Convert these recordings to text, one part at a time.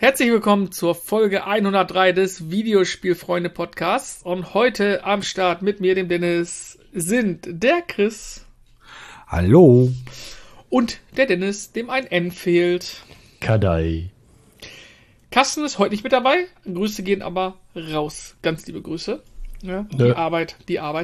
Herzlich willkommen zur Folge 103 des Videospielfreunde-Podcasts. Und heute am Start mit mir, dem Dennis, sind der Chris. Hallo. Und der Dennis, dem ein N fehlt. Kadai. Carsten ist heute nicht mit dabei. Grüße gehen aber raus. Ganz liebe Grüße. Ja, die Arbeit.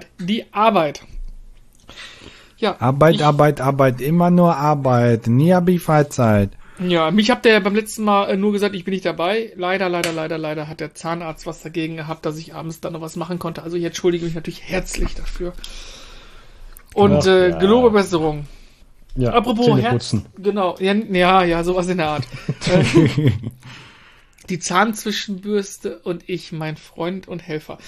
Ja, Arbeit, immer nur Arbeit. Nie hab ich Freizeit. Ja, mich habt ihr beim letzten Mal nur gesagt, ich bin nicht dabei. Leider hat der Zahnarzt was dagegen gehabt, dass ich abends dann noch was machen konnte. Also ich entschuldige mich natürlich herzlich dafür. Und gelobe Besserung. Ja, apropos Zähneputzen. Genau, ja, sowas in der Art. Die Zahnzwischenbürste und ich, mein Freund und Helfer.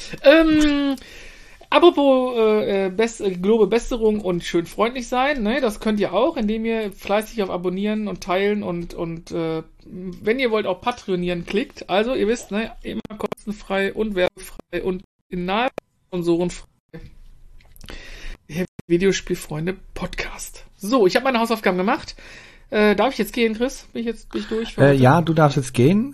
Apropos gelobe Besserung und schön freundlich sein, ne? Das könnt ihr auch, indem ihr fleißig auf Abonnieren und Teilen und wenn ihr wollt auch Patreonieren klickt. Also ihr wisst, ne, immer kostenfrei und werbefrei und in nahe sponsorenfrei. Videospielfreunde Podcast. So, ich habe meine Hausaufgaben gemacht. Darf ich jetzt gehen, Chris? Bin ich durch? Ja, du darfst jetzt gehen.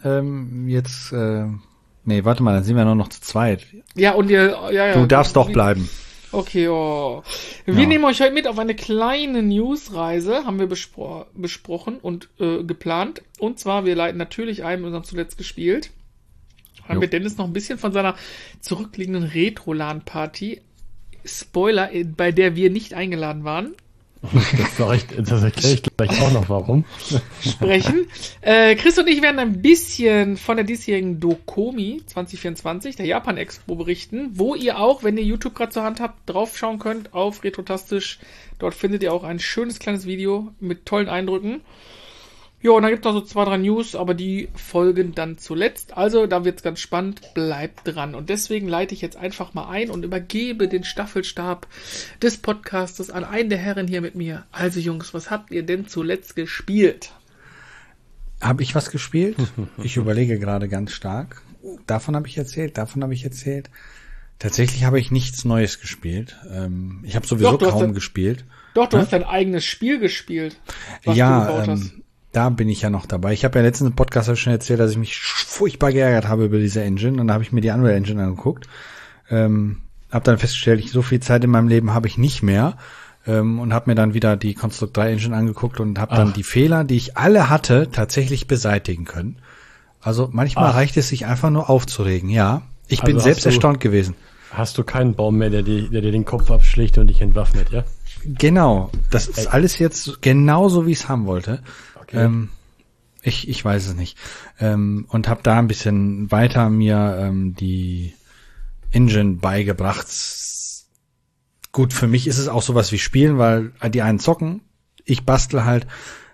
Nee, warte mal, dann sind wir nur noch zu zweit. Ja, und Du darfst doch bleiben. Okay, Wir nehmen euch heute mit auf eine kleine Newsreise, haben wir besprochen und geplant. Und zwar, wir leiten natürlich ein, wir haben zuletzt gespielt. Haben wir Dennis noch ein bisschen von seiner zurückliegenden Retro-LAN-Party, Spoiler, bei der wir nicht eingeladen waren, Das erkläre ich gleich auch noch, warum. Sprechen. Chris und ich werden ein bisschen von der diesjährigen Dokomi 2024, der Japan-Expo, berichten, wo ihr auch, wenn ihr YouTube gerade zur Hand habt, draufschauen könnt auf Retrotastisch. Dort findet ihr auch ein schönes kleines Video mit tollen Eindrücken. Ja, und dann gibt es noch so 2, 3 News, aber die folgen dann zuletzt. Also, da wird's ganz spannend. Bleibt dran. Und deswegen leite ich jetzt einfach mal ein und übergebe den Staffelstab des Podcastes an einen der Herren hier mit mir. Also, Jungs, was habt ihr denn zuletzt gespielt? Habe ich was gespielt? Ich überlege gerade ganz stark. Davon habe ich erzählt. Tatsächlich habe ich nichts Neues gespielt. Ich habe sowieso kaum gespielt. Doch, du hast dein eigenes Spiel gespielt, was du gebaut hast. Da bin ich ja noch dabei. Ich habe ja letztens im Podcast schon erzählt, dass ich mich furchtbar geärgert habe über diese Engine. Und da habe ich mir die Unreal Engine angeguckt. Habe dann festgestellt, so viel Zeit in meinem Leben habe ich nicht mehr. Und habe mir dann wieder die Construct 3 Engine angeguckt und habe dann die Fehler, die ich alle hatte, tatsächlich beseitigen können. Also manchmal reicht es sich einfach nur aufzuregen. Ja, ich bin selbst erstaunt gewesen. Hast du keinen Baum mehr, der dir den Kopf abschlägt und dich entwaffnet, ja? Genau, das ist alles jetzt genauso, wie ich es haben wollte. Okay. Ich weiß es nicht. Und habe da ein bisschen weiter mir die Engine beigebracht. Gut, für mich ist es auch sowas wie Spielen, weil die einen zocken, ich bastel halt.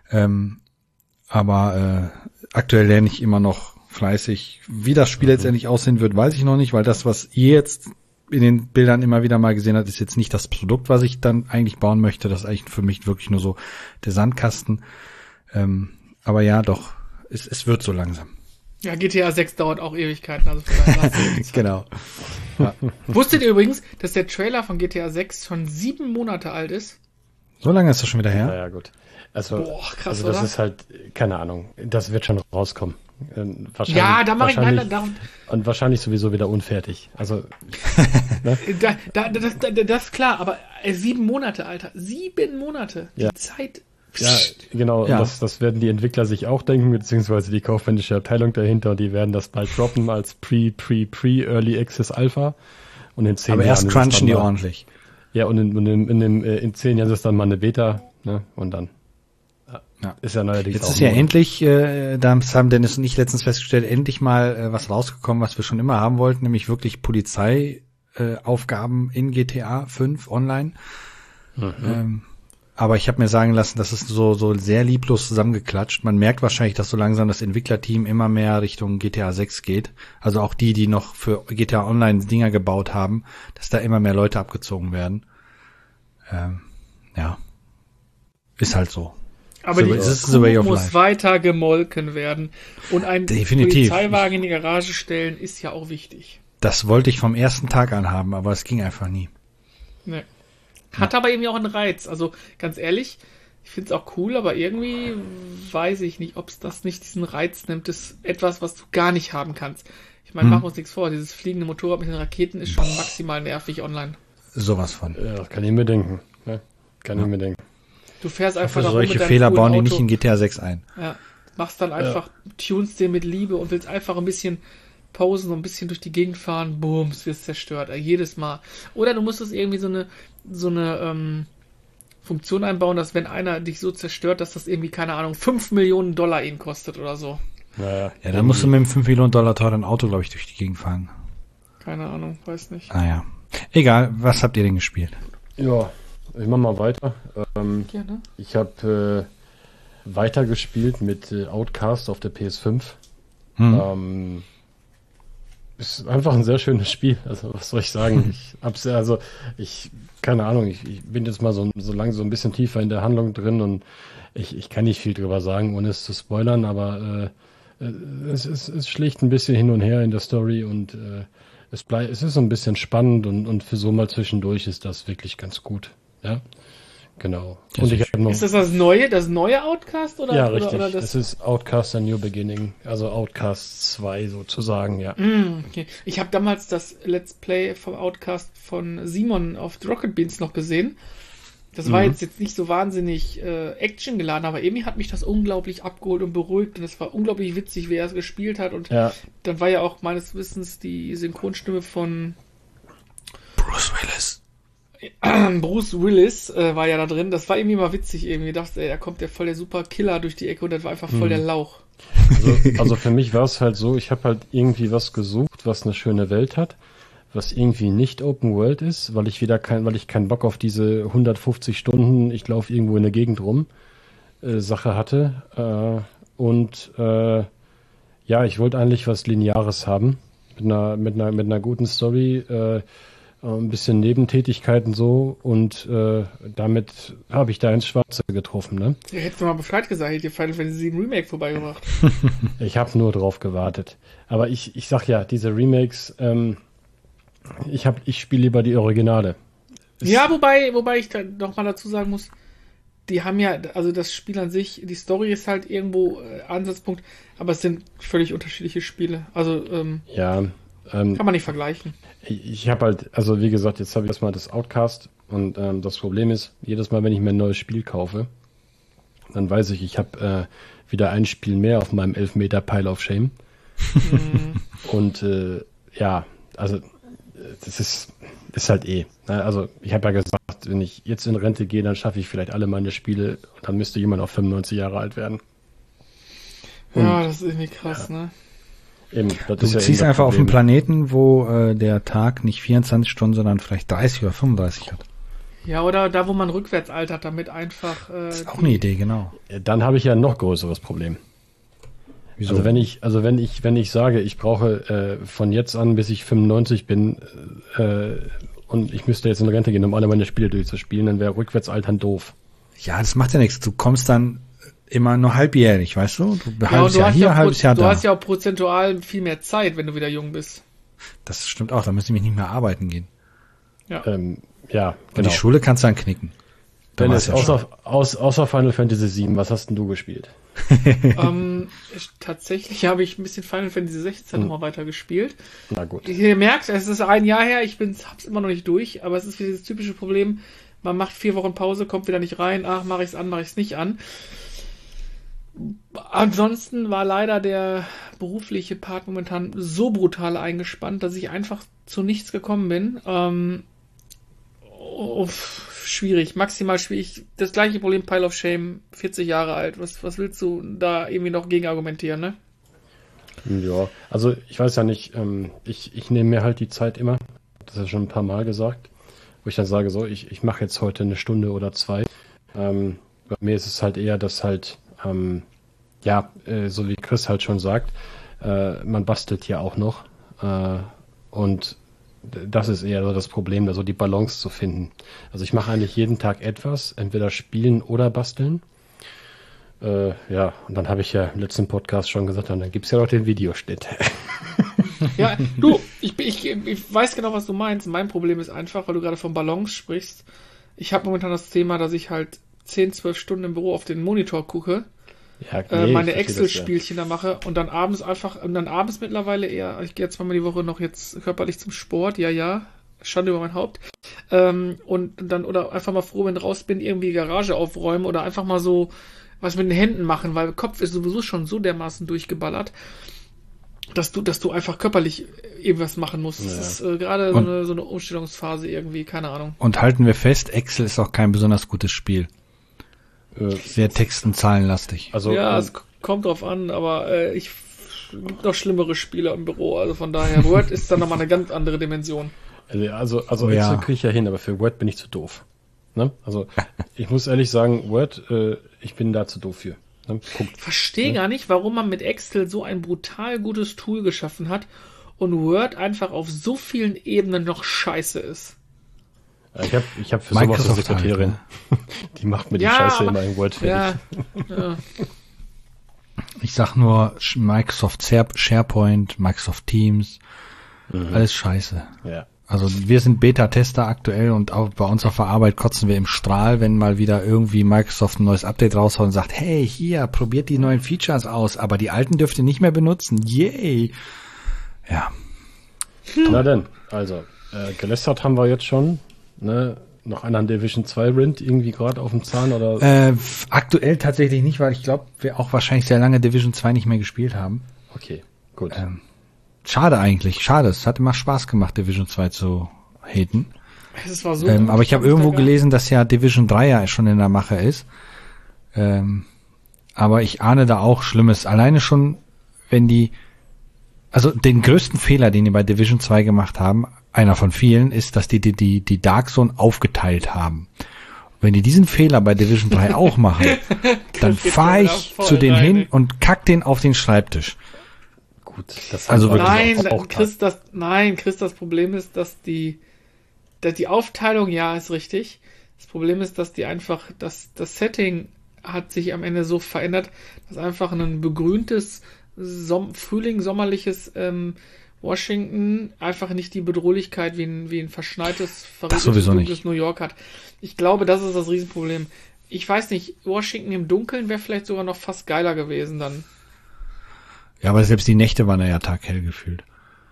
Aber aktuell lerne ich immer noch fleißig. Wie das Spiel letztendlich aussehen wird, weiß ich noch nicht, weil das, was ihr jetzt in den Bildern immer wieder mal gesehen habt, ist jetzt nicht das Produkt, was ich dann eigentlich bauen möchte. Das ist eigentlich für mich wirklich nur so der Sandkasten. Aber ja, doch, es wird so langsam. Ja, GTA 6 dauert auch Ewigkeiten, also vielleicht Genau. Ja. Wusstet ihr übrigens, dass der Trailer von GTA 6 schon 7 Monate alt ist? So lange ist das schon wieder her? Ja, gut. Also, krass, das oder? ist halt, keine Ahnung, das wird schon rauskommen. Ja, da mache ich einen darum. Und wahrscheinlich sowieso wieder unfertig. Also, ne? Das ist klar, aber 7 Monate, Alter. 7 Monate. Die Zeit. Ja, genau. Ja. Das werden die Entwickler sich auch denken, beziehungsweise die kaufmännische Abteilung dahinter. Die werden das bald droppen als Early Access Alpha. Und in 10 Aber Jahren erst crunchen die ordentlich. Ja, und in 10 Jahren ist es dann mal eine Beta, ne? Und dann. Ja. Ist ja neuerdings jetzt auch ist ja endlich, da haben Dennis und ich letztens festgestellt, endlich mal was rausgekommen, was wir schon immer haben wollten, nämlich wirklich Polizeiaufgaben in GTA 5 online. Aber ich habe mir sagen lassen, das ist so sehr lieblos zusammengeklatscht. Man merkt wahrscheinlich, dass so langsam das Entwicklerteam immer mehr Richtung GTA 6 geht. Also auch die noch für GTA Online Dinger gebaut haben, dass da immer mehr Leute abgezogen werden. Ja, ist halt so. Aber die Kuh muss weiter gemolken werden. Und ein Polizeiwagen in die Garage stellen ist ja auch wichtig. Das wollte ich vom ersten Tag an haben, aber es ging einfach nie. Nee. Hat aber irgendwie auch einen Reiz. Also ganz ehrlich, Ich finde es auch cool, aber irgendwie weiß ich nicht, ob es das nicht diesen Reiz nimmt. Das ist etwas, was du gar nicht haben kannst. Ich meine, machen wir uns nichts vor. Dieses fliegende Motorrad mit den Raketen ist schon maximal nervig online. Sowas von. Ja, kann ich mir denken. Ja, kann ich mir denken. Du fährst einfach für solche Fehler bauen die nicht in GTA 6 ein. Ja, machst dann einfach, tunst dir mit Liebe und willst einfach ein bisschen posen und ein bisschen durch die Gegend fahren. Boom, es wird zerstört. Jedes Mal. Oder du musstest irgendwie so eine Funktion einbauen, dass wenn einer dich so zerstört, dass das irgendwie, keine Ahnung, $5 Millionen ihn kostet oder so. Ja, dann musst du mit einem $5 Millionen teuren Auto, glaube ich, durch die Gegend fahren. Keine Ahnung, weiß nicht. Naja. Egal, was habt ihr denn gespielt? Ja, ich mach mal weiter. Gerne. Ich habe weitergespielt mit Outcast auf der PS5. Ist einfach ein sehr schönes Spiel. Also, was soll ich sagen? Keine Ahnung, ich bin jetzt mal so lange so ein bisschen tiefer in der Handlung drin und ich kann nicht viel drüber sagen, ohne es zu spoilern, aber es ist schlicht ein bisschen hin und her in der Story und es ist so ein bisschen spannend und für so mal zwischendurch ist das wirklich ganz gut. Ja, genau. Und ist das neue Outcast? Oder, ja, richtig. Oder das? Es ist Outcast A New Beginning, also Outcast 2 sozusagen, ja. Okay. Ich habe damals das Let's Play vom Outcast von Simon auf Rocket Beans noch gesehen. Das war jetzt nicht so wahnsinnig Action geladen, aber irgendwie hat mich das unglaublich abgeholt und beruhigt und es war unglaublich witzig, wie er es gespielt hat und dann war ja auch meines Wissens die Synchronstimme von Bruce Willis war ja da drin. Das war irgendwie mal witzig irgendwie. Ich dachte, da kommt voll der super Killer durch die Ecke und das war einfach voll der Lauch. Also für mich war es halt so, ich habe halt irgendwie was gesucht, was eine schöne Welt hat, was irgendwie nicht Open World ist, weil ich keinen Bock auf diese 150 Stunden, ich laufe irgendwo in der Gegend rum, Sache hatte. Ich wollte eigentlich was Lineares haben, mit einer guten Story, ein bisschen Nebentätigkeiten so und damit habe ich da ins Schwarze getroffen, ne? Ja, hättest du mal Bescheid gesagt, hätte dir Final Fantasy VII Remake vorbeigebracht. Ich habe nur drauf gewartet. Aber ich sag ja, diese Remakes, ich spiele lieber die Originale. Ja, wobei ich da noch mal dazu sagen muss, die haben ja, also das Spiel an sich, die Story ist halt irgendwo Ansatzpunkt, aber es sind völlig unterschiedliche Spiele. Also kann man nicht vergleichen. Ich habe halt, also wie gesagt, jetzt habe ich erstmal das Outcast und das Problem ist, jedes Mal, wenn ich mir ein neues Spiel kaufe, dann weiß ich habe wieder ein Spiel mehr auf meinem 11 Meter Pile of Shame. Und also das ist halt Also ich habe ja gesagt, wenn ich jetzt in Rente gehe, dann schaffe ich vielleicht alle meine Spiele und dann müsste jemand auch 95 Jahre alt werden. Ja, das ist irgendwie krass, ne? Eben, du ziehst einfach auf einen Planeten, wo der Tag nicht 24 Stunden, sondern vielleicht 30 oder 35 hat. Ja, oder da, wo man rückwärts altert, damit einfach... das ist auch eine Idee, genau. Dann habe ich ja ein noch größeres Problem. Wieso? Also wenn ich sage, ich brauche von jetzt an, bis ich 95 bin und ich müsste jetzt in Rente gehen, um alle meine Spiele durchzuspielen, dann wäre rückwärts altern doof. Ja, das macht ja nichts. Du kommst dann immer nur halbjährlich, weißt du? Du halbes Jahr hier, halbes Jahr da. Du hast ja auch prozentual viel mehr Zeit, wenn du wieder jung bist. Das stimmt auch, da müsste ich mich nicht mehr arbeiten gehen. Ja. Genau. Und die Schule kannst du dann knicken. Dennis, außer Final Fantasy VII, was hast denn du gespielt? Tatsächlich habe ich ein bisschen Final Fantasy 16 nochmal weiter gespielt. Na gut. Ihr merkt, es ist ein Jahr her, hab's immer noch nicht durch, aber es ist wieder dieses typische Problem, man macht 4 Wochen Pause, kommt wieder nicht rein, mache ich's an, mache ich's nicht an. Ansonsten war leider der berufliche Part momentan so brutal eingespannt, dass ich einfach zu nichts gekommen bin. Schwierig, maximal schwierig. Das gleiche Problem, Pile of Shame, 40 Jahre alt. Was willst du da irgendwie noch gegen argumentieren, ne? Ja, also ich weiß ja nicht, ich nehme mir halt die Zeit immer, das ist ja schon ein paar Mal gesagt, wo ich dann sage, so, ich mache jetzt heute 1 Stunde oder 2. Bei mir ist es halt eher, dass halt, so wie Chris halt schon sagt, man bastelt ja auch noch und das ist eher so das Problem, also die Balance zu finden. Also ich mache eigentlich jeden Tag etwas, entweder spielen oder basteln. Und dann habe ich ja im letzten Podcast schon gesagt, dann gibt es ja noch den Videoschnitt. Ja, du, ich weiß genau, was du meinst. Mein Problem ist einfach, weil du gerade von Balance sprichst. Ich habe momentan das Thema, dass ich halt 10, 12 Stunden im Büro auf den Monitor gucke, Ja, meine Excel-Spielchen da mache und dann abends mittlerweile eher, ich gehe 2-mal die Woche noch jetzt körperlich zum Sport, ja, Schande über mein Haupt, und dann, oder einfach mal froh, wenn ich raus bin, irgendwie die Garage aufräumen oder einfach mal so was mit den Händen machen, weil der Kopf ist sowieso schon so dermaßen durchgeballert, dass du einfach körperlich irgendwas machen musst. Ja. Das ist gerade so eine Umstellungsphase irgendwie, keine Ahnung. Und halten wir fest, Excel ist auch kein besonders gutes Spiel. Sehr text- und zahlenlastig. Also, ja, es kommt drauf an, aber ich gibt noch schlimmere Spiele im Büro, also von daher, Word ist dann nochmal eine ganz andere Dimension. Also Ja. Excel kriege ich ja hin, aber für Word bin ich zu doof. Ne? Also ich muss ehrlich sagen, Word, ich bin da zu doof für. Ne? Punkt. Verstehe gar nicht, warum man mit Excel so ein brutal gutes Tool geschaffen hat und Word einfach auf so vielen Ebenen noch scheiße ist. Ich hab für sowas eine Microsoft Sekretärin. halt, Die macht mir die Ja, Scheiße aber- immer in Word fertig. Ja. Ich sag nur Microsoft SharePoint, Microsoft Teams, alles scheiße. Ja. Also wir sind Beta-Tester aktuell und auch bei uns auf der Arbeit kotzen wir im Strahl, wenn mal wieder irgendwie Microsoft ein neues Update raushaut und sagt, hey, hier, probiert die neuen Features aus, aber die alten dürft ihr nicht mehr benutzen. Yay! Ja, Na denn, also, gelästert haben wir jetzt schon. Ne? Noch einer an Division 2 Rind irgendwie gerade auf dem Zahn oder? aktuell tatsächlich nicht, weil ich glaube, wir auch wahrscheinlich sehr lange Division 2 nicht mehr gespielt haben. Okay, gut. Schade eigentlich, schade. Es hat immer Spaß gemacht, Division 2 zu haten. Es war so Aber ich habe irgendwo gelesen, dass ja Division 3 ja schon in der Mache ist. Aber ich ahne da auch Schlimmes. Alleine schon, wenn also den größten Fehler, den die bei Division 2 gemacht haben, einer von vielen, ist, dass die Dark Zone aufgeteilt haben. Wenn die diesen Fehler bei Division 3 auch machen, dann geht's fahre ja ich voll zu denen rein, hin ey. und kack den auf den Schreibtisch. Gut, das Also haben wir wirklich Nein, Chris, das Problem ist, dass die Aufteilung, ja, ist richtig. Das Problem ist, dass das Setting hat sich am Ende so verändert, dass einfach ein begrüntes sommerliches Washington einfach nicht die Bedrohlichkeit wie ein verschneites, sowieso nicht. dunkles New York hat. Ich glaube, das ist das Riesenproblem. Ich weiß nicht, Washington im Dunkeln wäre vielleicht sogar noch fast geiler gewesen dann. Ja, aber selbst die Nächte waren ja taghell gefühlt.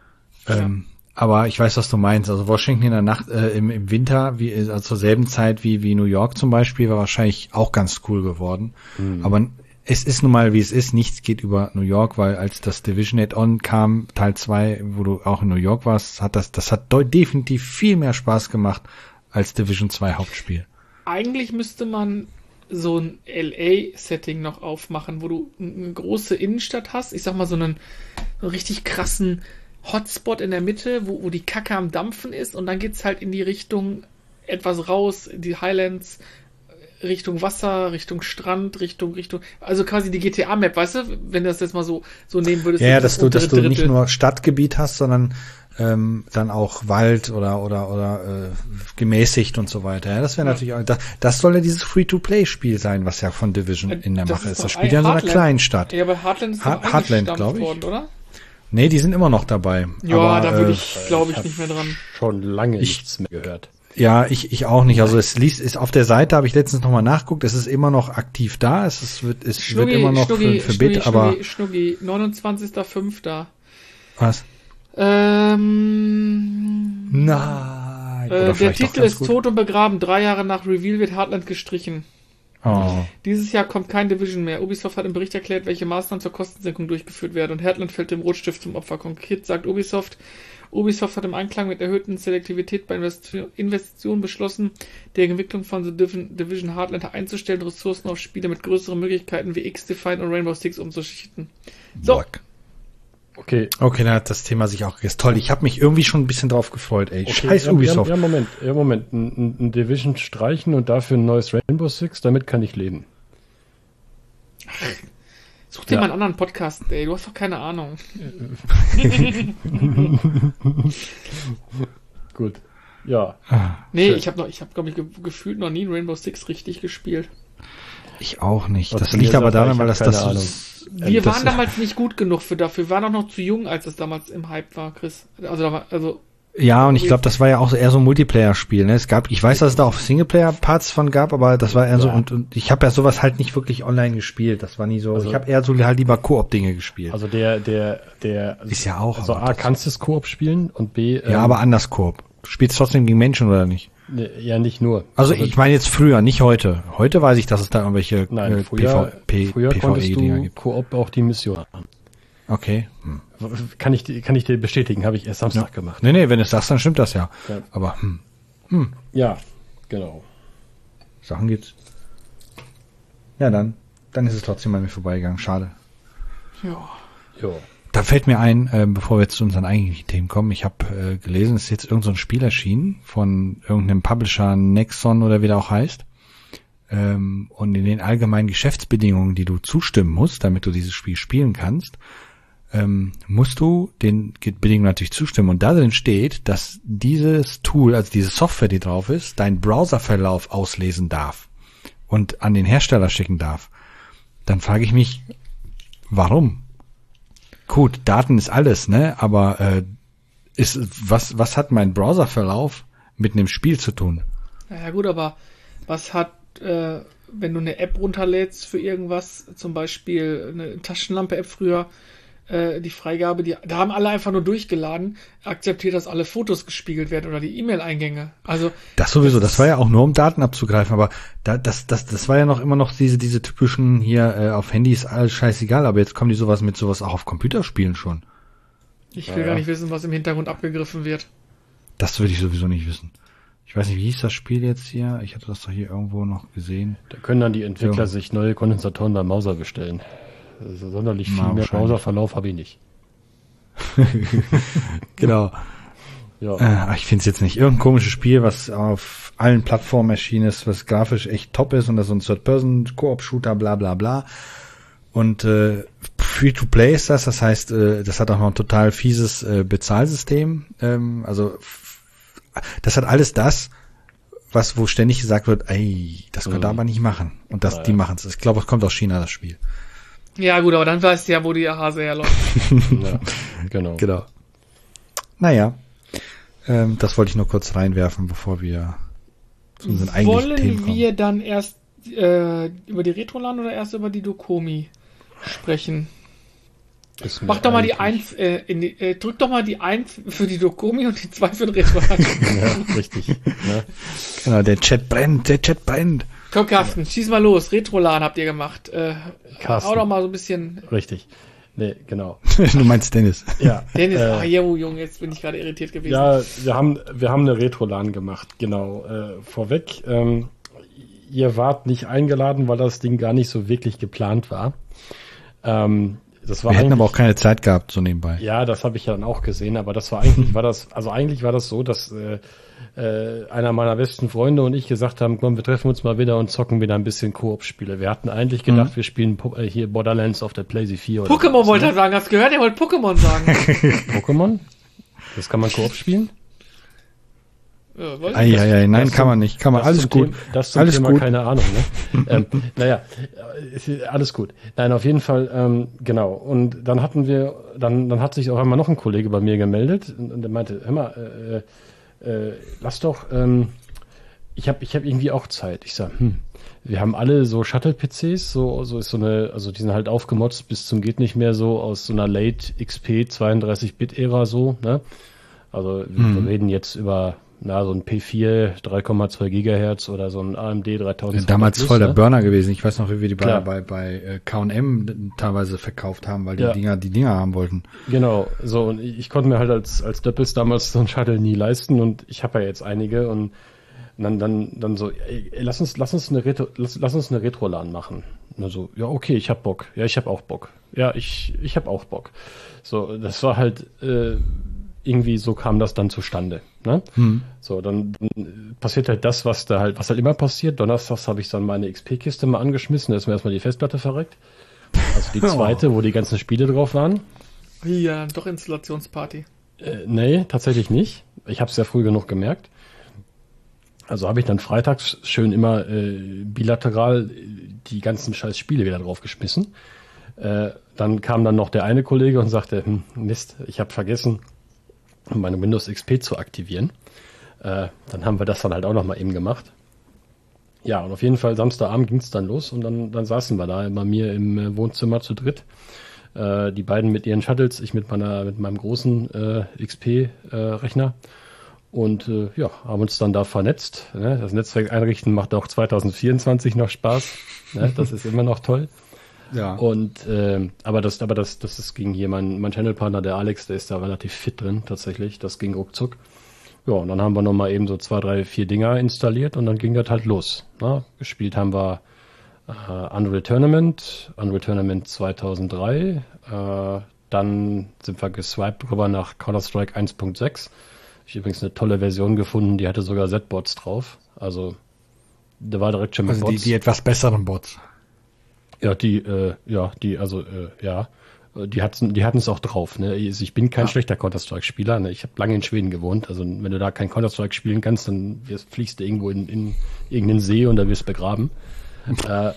Aber ich weiß, was du meinst. Also Washington in der Nacht, im Winter, also zur selben Zeit wie New York zum Beispiel, war wahrscheinlich auch ganz cool geworden. Aber es ist nun mal, wie es ist. Nichts geht über New York, weil als das Division Add-on kam, Teil 2, wo du auch in New York warst, das hat definitiv viel mehr Spaß gemacht als Division 2 Hauptspiel. Eigentlich müsste man so ein LA-Setting noch aufmachen, wo du eine große Innenstadt hast. Ich sag mal so einen richtig krassen Hotspot in der Mitte, wo die Kacke am Dampfen ist und dann geht's halt in die Richtung etwas raus, die Highlands, Richtung Wasser, Richtung Strand, Richtung, also quasi die GTA-Map, weißt du, wenn du das jetzt mal so nehmen würdest. Ja, dass du Drittel. nicht nur Stadtgebiet hast, sondern dann auch Wald oder gemäßigt und so weiter. Ja, das wäre natürlich auch, das soll ja dieses Free-to-Play-Spiel sein, was ja von Division in der Mache ist. Das spielt ja in so einer kleinen Stadt. Ja, aber Heartland ist doch Heartland, eingestampft glaube ich. worden, oder? Nee, die sind immer noch dabei. Ja, aber, da würde ich, glaube ich, nicht mehr dran. schon lange nichts mehr gehört. Ja, ich auch nicht. Also ist auf der Seite, habe ich letztens nochmal nachgeguckt, es ist immer noch aktiv da, es wird immer noch für Bit, aber Schnuggi, 29.05. was? Nein. Oder Der vielleicht doch Titel ganz ist gut. tot und begraben. 3 Jahre nach Reveal wird Heartland gestrichen. Oh. Dieses Jahr kommt kein Division mehr. Ubisoft hat im Bericht erklärt, welche Maßnahmen zur Kostensenkung durchgeführt werden und Heartland fällt dem Rotstift zum Opfer. Konkret sagt Ubisoft hat im Einklang mit erhöhten Selektivität bei Investitionen beschlossen, die Entwicklung von The Division Heartland einzustellen, Ressourcen auf Spiele mit größeren Möglichkeiten wie X-Define und Rainbow Six umzuschichten. So. Black. Okay. Okay, dann hat das Thema sich auch gegessen. Toll, ich habe mich irgendwie schon ein bisschen drauf gefreut, ey. Okay, Scheiß Ubisoft. Ja, Moment. Ein Division streichen und dafür ein neues Rainbow Six, damit kann ich leben. Such dir mal einen anderen Podcast, ey. Du hast doch keine Ahnung. Gut. Ja. Nee, Schön. ich habe glaube ich, gefühlt noch nie ein Rainbow Six richtig gespielt. Ich auch nicht. Was Das von liegt mir aber sagt, daran, ich weil hab das keine Ahnung. Wir das- waren damals nicht gut genug dafür. Wir waren auch noch zu jung, als es damals im Hype war, Chris. Also Ja, und ich glaube, das war ja auch eher so ein Multiplayer-Spiel. Ne? Ich weiß, dass es da auch Singleplayer-Parts von gab, aber das war eher so, und ich habe ja sowas halt nicht wirklich online gespielt. Das war nie so. Also, ich habe eher so halt lieber Koop-Dinge gespielt. Also der ist ja auch. Also A, kannst du es Koop spielen und B. Ja, aber anders Koop. Du spielst trotzdem gegen Menschen oder nicht? Ja, nicht nur. Also ich meine jetzt früher, nicht heute. Heute weiß ich, dass es da irgendwelche früher konntest PvE-Dinger du gibt. Koop auch die Mission machen. Okay. Kann ich dir bestätigen, habe ich erst Samstag gemacht. Nee, wenn du es sagst, dann stimmt das ja. Aber Ja, genau. Sachen gibt's. Ja, dann ist es trotzdem an mir vorbeigegangen. Schade. Ja. Jo. Da fällt mir ein, bevor wir jetzt zu unseren eigentlichen Themen kommen, ich habe gelesen, es ist jetzt irgend so ein Spiel erschienen von irgendeinem Publisher, Nexon oder wie der auch heißt. Und in den allgemeinen Geschäftsbedingungen, die du zustimmen musst, damit du dieses Spiel spielen kannst, musst du den Bedingungen natürlich zustimmen. Und da drin steht, dass dieses Tool, also diese Software, die drauf ist, deinen Browserverlauf auslesen darf und an den Hersteller schicken darf. Dann frage ich mich, warum? Gut, Daten ist alles, ne? Aber was hat mein Browserverlauf mit einem Spiel zu tun? Naja gut, aber was hat, wenn du eine App runterlädst für irgendwas, zum Beispiel eine Taschenlampe-App früher, die Freigabe, da haben alle einfach nur durchgeladen, akzeptiert, dass alle Fotos gespiegelt werden oder die E-Mail-Eingänge. Also das sowieso, das war ja auch nur, um Daten abzugreifen, aber das war ja noch immer noch diese typischen hier auf Handys alles scheißegal, aber jetzt kommen die sowas auch auf Computerspielen schon. Ich will gar nicht wissen, was im Hintergrund abgegriffen wird. Das würde ich sowieso nicht wissen. Ich weiß nicht, wie hieß das Spiel jetzt hier? Ich hatte das doch hier irgendwo noch gesehen. Da können dann die Entwickler sich neue Kondensatoren beim Mauser bestellen. Also sonderlich viel mehr Browserverlauf habe ich nicht. Genau. Ja. Ich finde es jetzt nicht. Irgendein komisches Spiel, was auf allen Plattformen erschienen ist, was grafisch echt top ist und das ist so ein Third-Person-Koop-Shooter, bla bla bla. Und Free-to-Play ist das, das heißt, das hat auch noch ein total fieses Bezahlsystem. Also das hat alles das, wo ständig gesagt wird, ey, das könnt ihr aber nicht machen. Und die machen es. Ich glaube, es kommt aus China, das Spiel. Ja gut, aber dann weißt du ja, wo die Hase herläuft. Ja, genau. Naja, das wollte ich nur kurz reinwerfen, bevor wir zu unseren eigentlichen Themen kommen. Wollen wir dann erst über die Retrolan oder erst über die Dokomi sprechen? Mach doch mal die 1, drück doch mal die 1 für die Dokomi und die 2 für den Retrolan. Ja, richtig. Ja. Genau, der Chat brennt. Komm, Carsten, schieß mal los. Retrolan habt ihr gemacht. Hau doch mal so ein bisschen. Richtig. Nee, genau. Du meinst Dennis. Ja. Dennis, Junge, jetzt bin ich gerade irritiert gewesen. Ja, wir haben eine Retrolan gemacht, genau. Vorweg, ihr wart nicht eingeladen, weil das Ding gar nicht so wirklich geplant war. Wir hätten aber auch keine Zeit gehabt, so nebenbei. Ja, das habe ich ja dann auch gesehen, aber eigentlich war das so, dass einer meiner besten Freunde und ich gesagt haben, komm, wir treffen uns mal wieder und zocken wieder ein bisschen Koop-Spiele. Wir hatten eigentlich gedacht, wir spielen hier Borderlands auf der PlayStation 4 oder Pokémon wollte er sagen, hast du gehört? Er wollte Pokémon sagen. Pokémon? Das kann man Koop spielen? Nein, kann man nicht. Kann man, alles gut. Das zum Thema, keine Ahnung, ne? Alles gut. Nein, auf jeden Fall, genau. Und dann hat sich auch einmal noch ein Kollege bei mir gemeldet und der meinte, hör mal, lass doch, ich hab irgendwie auch Zeit. Ich sag, wir haben alle so Shuttle-PCs, so ist so eine, also die sind halt aufgemotzt bis zum geht nicht mehr so aus so einer Late XP 32-Bit-Ära so, ne? Also wir reden jetzt über so ein P4 3,2 Gigahertz oder so ein AMD 3000. Damals voll der Burner gewesen. Ich weiß noch, wie wir die bei K&M teilweise verkauft haben, weil die Dinger haben wollten. Genau, so, und ich konnte mir halt als Döppels damals so ein Shuttle nie leisten und ich habe ja jetzt einige und dann so, ey, lass uns eine Retrolan machen. Und so, ja, okay, ich hab Bock. Ja, ich hab auch Bock. Ja, ich hab auch Bock. So, das war halt irgendwie so kam das dann zustande. Ne? So, dann passiert halt das, was halt immer passiert. Donnerstags habe ich dann meine XP-Kiste mal angeschmissen, da ist mir erstmal die Festplatte verreckt. Also die zweite, wo die ganzen Spiele drauf waren. Ja, doch Installationsparty. Nee, tatsächlich nicht. Ich habe es ja früh genug gemerkt. Also habe ich dann freitags schön immer bilateral die ganzen scheiß Spiele wieder draufgeschmissen. Dann kam dann noch der eine Kollege und sagte, Mist, ich habe vergessen, um meine Windows XP zu aktivieren. Dann haben wir das dann halt auch nochmal eben gemacht. Ja, und auf jeden Fall Samstagabend ging es dann los und dann saßen wir da bei mir im Wohnzimmer zu dritt. Die beiden mit ihren Shuttles, ich mit meinem großen XP-Rechner. Und haben uns dann da vernetzt. Ne? Das Netzwerk einrichten macht auch 2024 noch Spaß. Ne? Das ist immer noch toll. Ja. Und aber das ging hier. Mein Channelpartner, der Alex, der ist da relativ fit drin tatsächlich. Das ging ruckzuck. Ja, und dann haben wir nochmal eben so 2, 3, 4 Dinger installiert und dann ging das halt los. Ne? Gespielt haben wir Unreal Tournament 2003. Dann sind wir geswiped rüber nach Counter-Strike 1.6. Ich habe übrigens eine tolle Version gefunden, die hatte sogar Z-Bots drauf. Also, da war direkt schon mit Also Bots. die etwas besseren Bots. Ja, die hatten es auch drauf. Ne? Ich bin kein schlechter Counter-Strike-Spieler. Ne? Ich habe lange in Schweden gewohnt. Also, wenn du da kein Counter-Strike spielen kannst, dann fliegst du irgendwo in irgendeinen See und da wirst begraben. Dann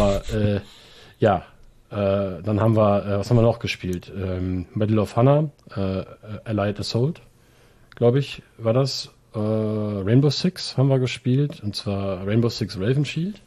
haben wir, was haben wir noch gespielt? Medal of Honor, Allied Assault, glaube ich, war das. Rainbow Six haben wir gespielt, und zwar Rainbow Six Raven Shield.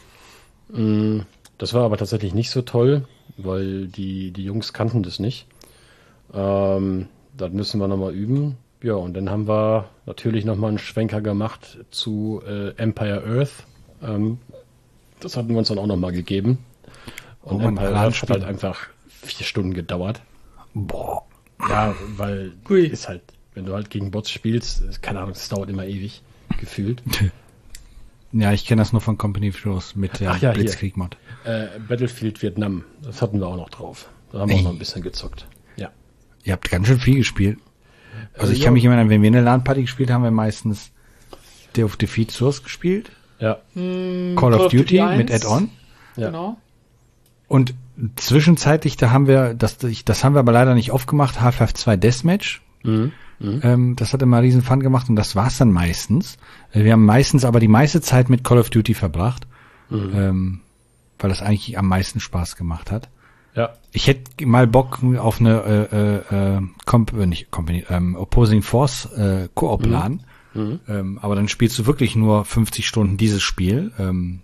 Das war aber tatsächlich nicht so toll, weil die Jungs kannten das nicht. Das müssen wir nochmal üben. Ja, und dann haben wir natürlich nochmal einen Schwenker gemacht zu Empire Earth. Das hatten wir uns dann auch nochmal gegeben. Und Empire Earth hat halt einfach 4 Stunden gedauert. Boah. Ja, weil ist halt, wenn du halt gegen Bots spielst, keine Ahnung, das dauert immer ewig, gefühlt. Ja, ich kenne das nur von Company of Heroes mit der Blitzkrieg-Mod. Battlefield Vietnam, das hatten wir auch noch drauf. Da haben wir auch noch ein bisschen gezockt. Ja. Ihr habt ganz schön viel gespielt. Also ich kann mich erinnern, wenn wir eine LAN-Party gespielt haben, wir meistens Day of Defeat Source gespielt. Ja. Call of Duty 1, mit Add-on. Ja. Genau. Und zwischenzeitlich, das haben wir aber leider nicht oft gemacht, Half-Life 2 Deathmatch. Das hat immer riesen Fun gemacht und das war's dann meistens. Wir haben meistens aber die meiste Zeit mit Call of Duty verbracht, weil das eigentlich am meisten Spaß gemacht hat. Ja. Ich hätte mal Bock auf eine Opposing Force Koop-LAN. Aber dann spielst du wirklich nur 50 Stunden dieses Spiel.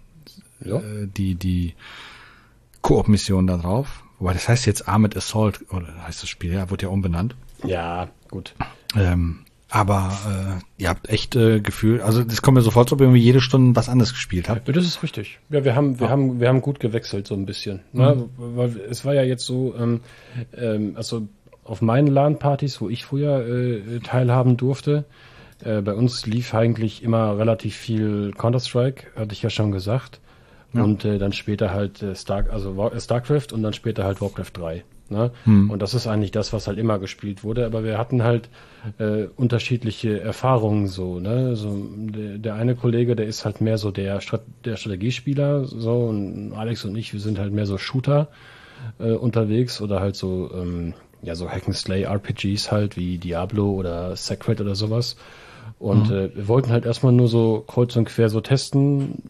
Die Koop-Mission da drauf. Wobei das heißt jetzt Armored Assault, oder heißt das Spiel, ja, wurde ja umbenannt. Ja, gut. Aber ihr habt echt Gefühl, also das kommt mir so vor, als ob ihr irgendwie jede Stunde was anderes gespielt habt. Ja, das ist richtig. Ja, wir haben gut gewechselt so ein bisschen. Ne? Weil es war ja jetzt so, also auf meinen LAN-Partys, wo ich früher teilhaben durfte, bei uns lief eigentlich immer relativ viel Counter-Strike, hatte ich ja schon gesagt. Ja. Und dann später halt StarCraft und dann später halt Warcraft 3. Ne? Und das ist eigentlich das, was halt immer gespielt wurde, aber wir hatten halt unterschiedliche Erfahrungen so, ne? So, der eine Kollege, der ist halt mehr so der Strategiespieler, so, und Alex und ich, wir sind halt mehr so Shooter unterwegs oder halt so so Hack-and-Slay RPGs halt wie Diablo oder Sacred oder sowas. Und wir wollten halt erstmal nur so kreuz und quer so testen,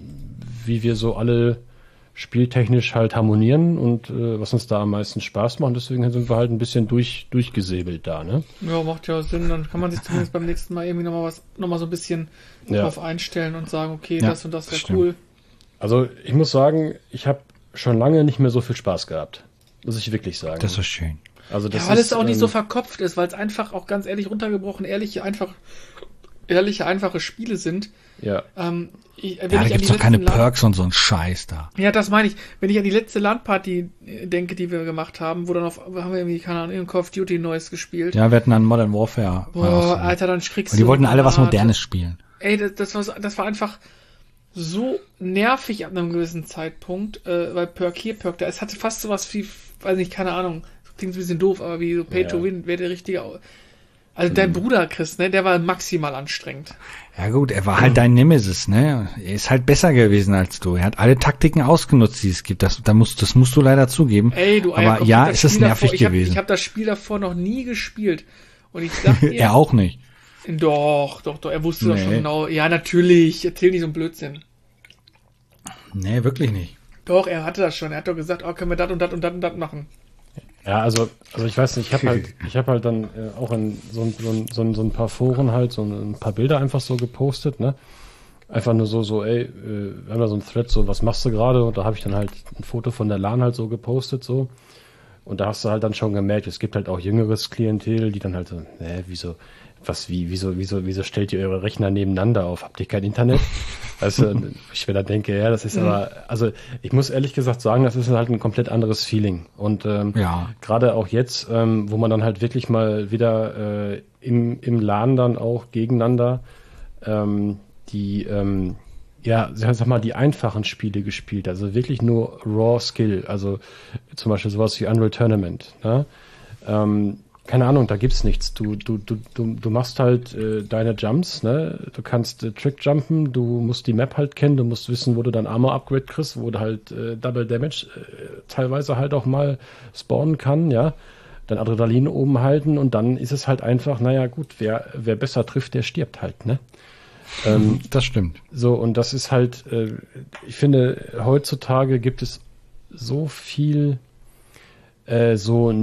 wie wir so alle spieltechnisch halt harmonieren und was uns da am meisten Spaß macht. Deswegen sind wir halt ein bisschen durchgesäbelt da, ne? Ja, macht ja Sinn. Dann kann man sich zumindest beim nächsten Mal irgendwie nochmal so ein bisschen drauf einstellen und sagen, okay, das und das wäre cool. Also ich muss sagen, ich habe schon lange nicht mehr so viel Spaß gehabt. Muss ich wirklich sagen. Das ist schön. Also das weil es auch nicht so verkopft ist, weil es einfach auch ganz ehrlich runtergebrochen, ehrliche, einfache Spiele sind. Ja. Da gibt's doch keine Perks und so ein Scheiß da. Ja, das meine ich. Wenn ich an die letzte LAN-Party denke, die wir gemacht haben, wo dann haben wir irgendwie, keine Ahnung, in Call of Duty Neues gespielt. Ja, wir hatten dann Modern Warfare. Boah, Alter, dann kriegst du... Und die wollten alle was Modernes spielen. Ey, das war einfach so nervig ab einem gewissen Zeitpunkt, weil Perk hier, Perk da. Es hatte fast sowas wie, weiß nicht, keine Ahnung, klingt ein bisschen doof, aber wie so Pay to Win wäre der richtige... Also dein Bruder, Chris, ne, der war maximal anstrengend. Ja gut, er war halt dein Nemesis, ne? Er ist halt besser gewesen als du. Er hat alle Taktiken ausgenutzt, die es gibt. Das musst du leider zugeben. Ey, du aber ja, ist es nervig gewesen. Ich hab das Spiel davor noch nie gespielt. Und ich dachte er auch nicht. Doch. Er wusste doch schon genau. Ja, natürlich. Erzähl nicht so einen Blödsinn. Nee, wirklich nicht. Doch, er hatte das schon. Er hat doch gesagt, können wir das und das und das und das machen. Ja, also ich weiß nicht, ich habe halt dann auch in so ein paar Foren halt so ein paar Bilder einfach so gepostet, ne? Einfach nur so, ey, wir haben da so ein Thread, so, was machst du gerade? Und da habe ich dann halt ein Foto von der LAN halt so gepostet, so. Und da hast du halt dann schon gemerkt, es gibt halt auch jüngeres Klientel, die dann halt so, wieso stellt ihr eure Rechner nebeneinander auf? Habt ihr kein Internet? Also, ich mir da denke, ja, das ist aber, also ich muss ehrlich gesagt sagen, das ist halt ein komplett anderes Feeling. Und gerade auch jetzt, wo man dann halt wirklich mal wieder im LAN dann auch gegeneinander die einfachen Spiele gespielt, also wirklich nur Raw Skill, also zum Beispiel sowas wie Unreal Tournament, ne? Keine Ahnung, da gibt's nichts. Du machst halt deine Jumps, ne? Du kannst Trick-Jumpen, du musst die Map halt kennen, du musst wissen, wo du dein Armor-Upgrade kriegst, wo du halt Double Damage teilweise halt auch mal spawnen kann, ja? Dein Adrenalin oben halten und dann ist es halt einfach, naja gut, wer besser trifft, der stirbt halt, ne? Das stimmt. So, und das ist halt, ich finde, heutzutage gibt es so viel so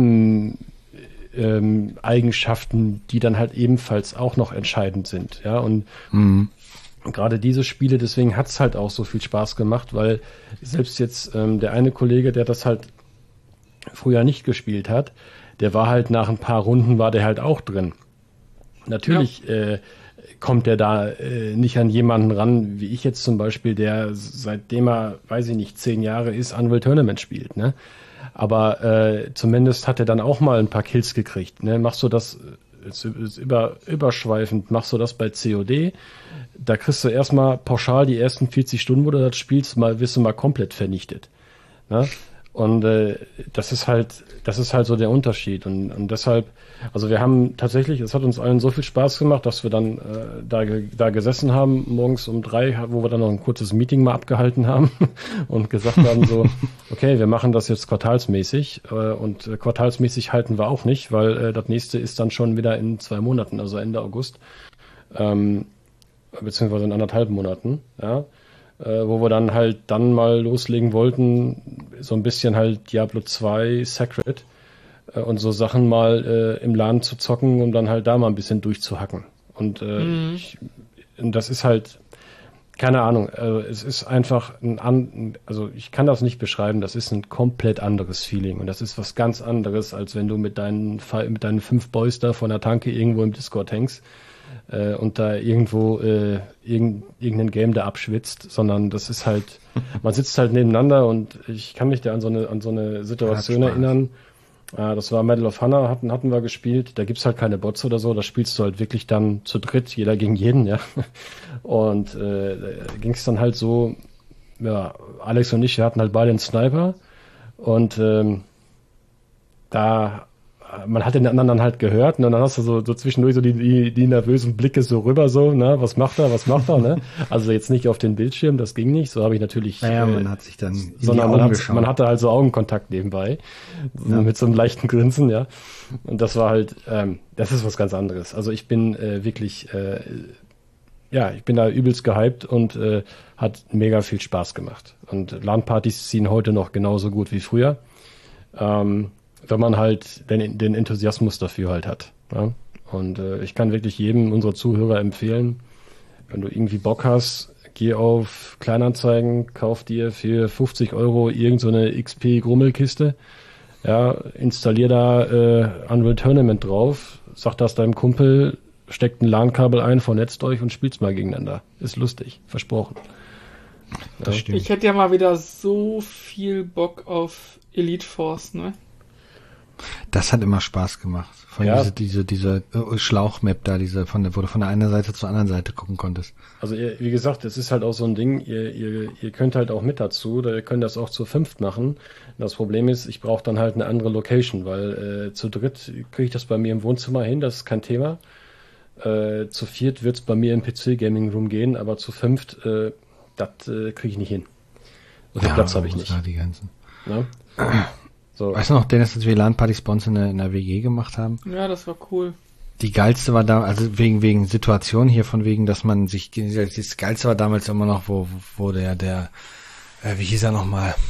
Eigenschaften, die dann halt ebenfalls auch noch entscheidend sind, ja, und gerade diese Spiele, deswegen hat's halt auch so viel Spaß gemacht, weil selbst jetzt der eine Kollege, der das halt früher nicht gespielt hat, der war halt nach ein paar Runden, war der halt auch drin. Natürlich kommt der da nicht an jemanden ran, wie ich jetzt zum Beispiel, der seitdem er, weiß ich nicht, 10 Jahre ist, Unreal Tournament spielt, ne? Aber zumindest hat er dann auch mal ein paar Kills gekriegt, ne? Machst du das, ist überschweifend, machst du das bei COD, da kriegst du erstmal pauschal die ersten 40 Stunden, wo du das spielst, wirst du mal komplett vernichtet, ne? Und das ist halt so der Unterschied. Und deshalb, also wir haben tatsächlich, es hat uns allen so viel Spaß gemacht, dass wir dann da gesessen haben, morgens um 3, wo wir dann noch ein kurzes Meeting mal abgehalten haben und gesagt haben so, okay, wir machen das jetzt quartalsmäßig. Und quartalsmäßig halten wir auch nicht, weil das nächste ist dann schon wieder in 2 Monaten, also Ende August, beziehungsweise in 1,5 Monaten, ja. Wo wir dann halt mal loslegen wollten, so ein bisschen halt Diablo 2 Sacred und so Sachen mal im LAN zu zocken, um dann halt da mal ein bisschen durchzuhacken. Und das ist halt, keine Ahnung, es ist einfach also ich kann das nicht beschreiben, das ist ein komplett anderes Feeling und das ist was ganz anderes, als wenn du mit deinen 5 Boys da von der Tanke irgendwo im Discord hängst. Und da irgendwo irgendein Game da abschwitzt, sondern das ist halt, man sitzt halt nebeneinander und ich kann mich da an so eine Situation erinnern. Das war Medal of Honor, hatten wir gespielt. Da gibt's halt keine Bots oder so, da spielst du halt wirklich dann zu dritt, jeder gegen jeden, ja. Und ging's dann halt so, ja, Alex und ich, wir hatten halt beide einen Sniper und man hat den anderen dann halt gehört und dann hast du so zwischendurch so die nervösen Blicke so rüber, so, ne, was macht er, ne? Also jetzt nicht auf den Bildschirm, das ging nicht, so habe ich natürlich. Naja, man hat sich dann sondern man hatte halt so Augenkontakt nebenbei, mit so einem leichten Grinsen, ja. Und das war halt, das ist was ganz anderes. Also ich bin wirklich, ich bin da übelst gehypt und hat mega viel Spaß gemacht. Und LAN-Partys ziehen heute noch genauso gut wie früher. Wenn man halt den Enthusiasmus dafür halt hat. Ja? Und ich kann wirklich jedem unserer Zuhörer empfehlen, wenn du irgendwie Bock hast, geh auf Kleinanzeigen, kauf dir für 50 € irgend so eine XP-Grummelkiste, ja, installier da Unreal Tournament drauf, sag das deinem Kumpel, steckt ein LAN-Kabel ein, vernetzt euch und spielt's mal gegeneinander. Ist lustig, versprochen. Das stimmt. Ich hätte ja mal wieder so viel Bock auf Elite Force, ne? Das hat immer Spaß gemacht. Von diese Schlauchmap da, wo du von der einen Seite zur anderen Seite gucken konntest. Also wie gesagt, das ist halt auch so ein Ding, ihr könnt halt auch mit dazu, oder ihr könnt das auch zu 5 machen. Das Problem ist, ich brauche dann halt eine andere Location, weil zu dritt kriege ich das bei mir im Wohnzimmer hin, das ist kein Thema. Zu 4 wird es bei mir im PC-Gaming-Room gehen, aber zu 5, das kriege ich nicht hin. So viel Platz habe ich nicht. Die ganzen. Ja? So. Weißt du noch, Dennis, dass wir LAN-Partys bei uns in der WG gemacht haben? Ja, das war cool. Die geilste war da, also wegen Situation hier, von wegen, dass man sich, das geilste war damals immer noch, wo der wie hieß er nochmal,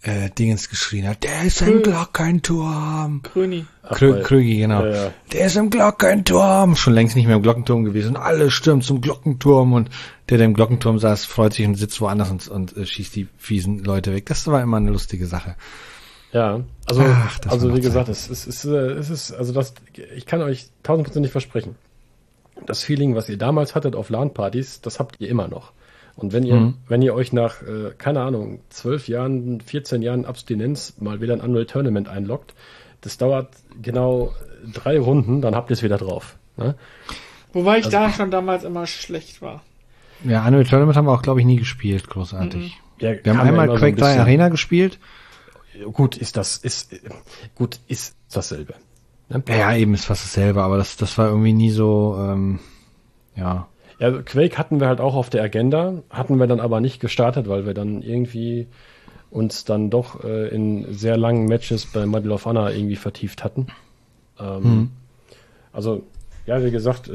Dingens geschrien hat, der ist im Glockenturm. Kröni. Krögi, genau. Ja. Der ist im Glockenturm. Schon längst nicht mehr im Glockenturm gewesen. Und alle stürmen zum Glockenturm. Und der im Glockenturm saß, freut sich und sitzt woanders und schießt die fiesen Leute weg. Das war immer eine lustige Sache. Ja, also wie gesagt, es ist, also das, ich kann euch 1000% versprechen. Das Feeling, was ihr damals hattet auf LAN-Partys, das habt ihr immer noch. Und wenn ihr euch nach, keine Ahnung, 12 Jahren, 14 Jahren Abstinenz mal wieder ein Annual Tournament einloggt, das dauert genau 3 Runden, dann habt ihr es wieder drauf. Ne? Wobei ich da schon damals immer schlecht war. Ja, Annual Tournament haben wir auch, glaube ich, nie gespielt, großartig. Ja, Wir haben einmal Quake 3 Arena gespielt. Gut, ist dasselbe. Ne? Ja, eben ist fast dasselbe, aber das war irgendwie nie so, ja. Ja, Quake hatten wir halt auch auf der Agenda, hatten wir dann aber nicht gestartet, weil wir dann irgendwie uns dann doch in sehr langen Matches bei Medal of Honor irgendwie vertieft hatten. Also, ja, wie gesagt,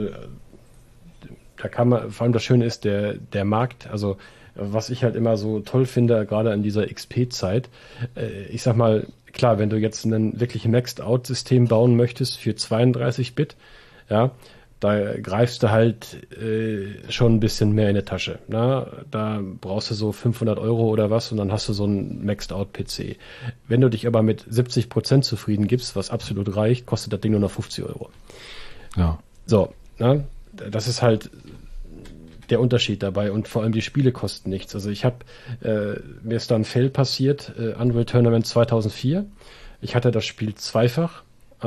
da kann man, vor allem das Schöne ist, der Markt, also was ich halt immer so toll finde, gerade in dieser XP-Zeit, ich sag mal, klar, wenn du jetzt ein wirklich Maxed-Out-System bauen möchtest für 32-Bit, ja, da greifst du halt schon ein bisschen mehr in die Tasche. Na? Da brauchst du so 500 € oder was und dann hast du so einen Maxed-Out-PC. Wenn du dich aber mit 70% zufrieden gibst, was absolut reicht, kostet das Ding nur noch 50 €. Ja. So, na? Das ist halt der Unterschied dabei und vor allem die Spiele kosten nichts. Also ich habe, mir ist da ein Fail passiert, Unreal Tournament 2004. Ich hatte das Spiel zweifach,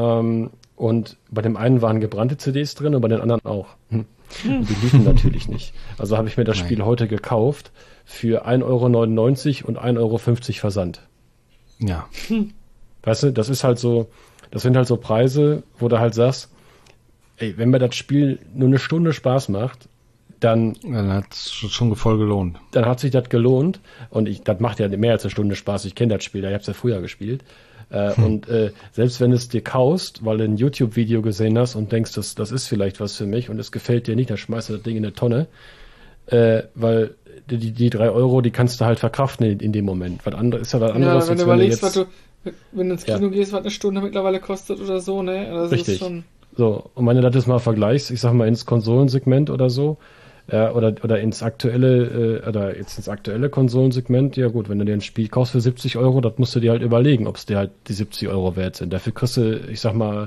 und bei dem einen waren gebrannte CDs drin und bei den anderen auch. Und die liefen natürlich nicht. Also habe ich mir das Spiel heute gekauft für 1,99 € und 1,50 € Versand. Ja. Weißt du, das ist halt so, das sind halt so Preise, wo du halt sagst, ey, wenn mir das Spiel nur eine Stunde Spaß macht, dann hat es schon voll gelohnt. Dann hat sich das gelohnt und das macht ja mehr als eine Stunde Spaß. Ich kenne das Spiel, ich habe es ja früher gespielt. Und selbst wenn es dir kaust, weil du ein YouTube-Video gesehen hast und denkst, das ist vielleicht was für mich und es gefällt dir nicht, dann schmeißt du das Ding in eine Tonne, weil die 3 €, die kannst du halt verkraften in dem Moment. Was anderes ist ja was anderes. Ja, wenn du überlegst, wenn du ins Kino gehst, was eine Stunde mittlerweile kostet oder so, ne? Das richtig. Ist schon So, und wenn du das mal vergleichst, ich sag mal ins Konsolensegment oder so, oder ins aktuelle Konsolensegment, ja gut, wenn du dir ein Spiel kaufst für 70 €, das musst du dir halt überlegen, ob es dir halt die 70 € wert sind. Dafür kriegst du, ich sag mal,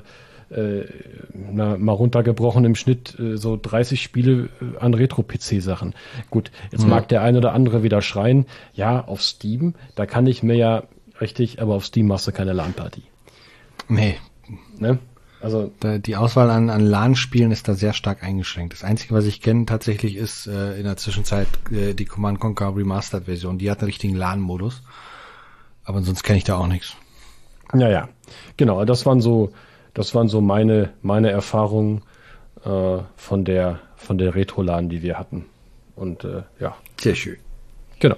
mal runtergebrochen im Schnitt so 30 Spiele an Retro-PC-Sachen. Gut, jetzt mag der eine oder andere wieder schreien, ja, auf Steam, da kann ich mir ja richtig, aber auf Steam machst du keine LAN-Party. Nee. Ne? Also die Auswahl an LAN-Spielen ist da sehr stark eingeschränkt. Das Einzige, was ich kenne tatsächlich, ist in der Zwischenzeit die Command & Conquer Remastered-Version. Die hat einen richtigen LAN-Modus. Aber sonst kenne ich da auch nichts. Ja, genau. Das waren so meine Erfahrungen von der Retro-LAN, die wir hatten. Und ja. Sehr schön. Genau.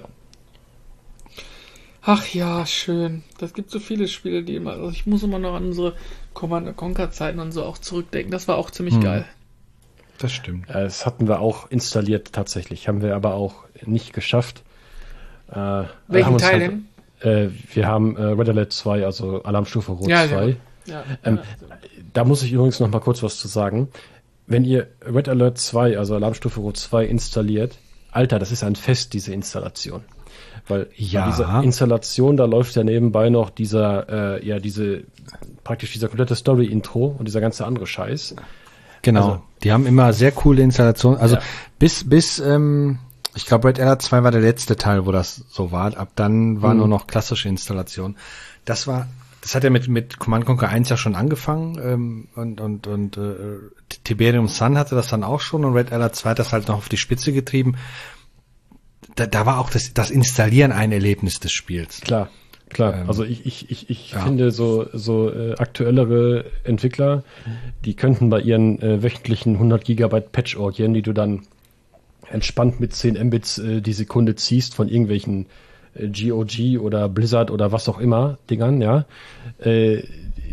Ach ja, schön. Das gibt so viele Spiele, die immer. Also ich muss immer noch an unsere Command & Conquer Zeiten und so auch zurückdenken. Das war auch ziemlich geil. Das stimmt. Das hatten wir auch installiert tatsächlich. Haben wir aber auch nicht geschafft. Welchen Teil denn? Wir haben Red Alert 2, also Alarmstufe Rot 2. Ja. Da muss ich übrigens noch mal kurz was zu sagen. Wenn ihr Red Alert 2, also Alarmstufe Rot 2 installiert, Alter, das ist ein Fest, diese Installation. Weil bei dieser Installation, da läuft ja nebenbei noch dieser komplette Story-Intro und dieser ganze andere Scheiß. Genau. Also, die haben immer sehr coole Installationen. Also bis ich glaube, Red Alert 2 war der letzte Teil, wo das so war. Ab dann war nur noch klassische Installation. Das hat ja mit Command & Conquer 1 ja schon angefangen, und Tiberium Sun hatte das dann auch schon und Red Alert 2 hat das halt noch auf die Spitze getrieben. Da war auch das Installieren ein Erlebnis des Spiels. Klar. Also ich finde so aktuellere Entwickler, die könnten bei ihren wöchentlichen 100 Gigabyte Patch-Orgien, die du dann entspannt mit 10 Mbits die Sekunde ziehst von irgendwelchen GOG oder Blizzard oder was auch immer Dingern, ja,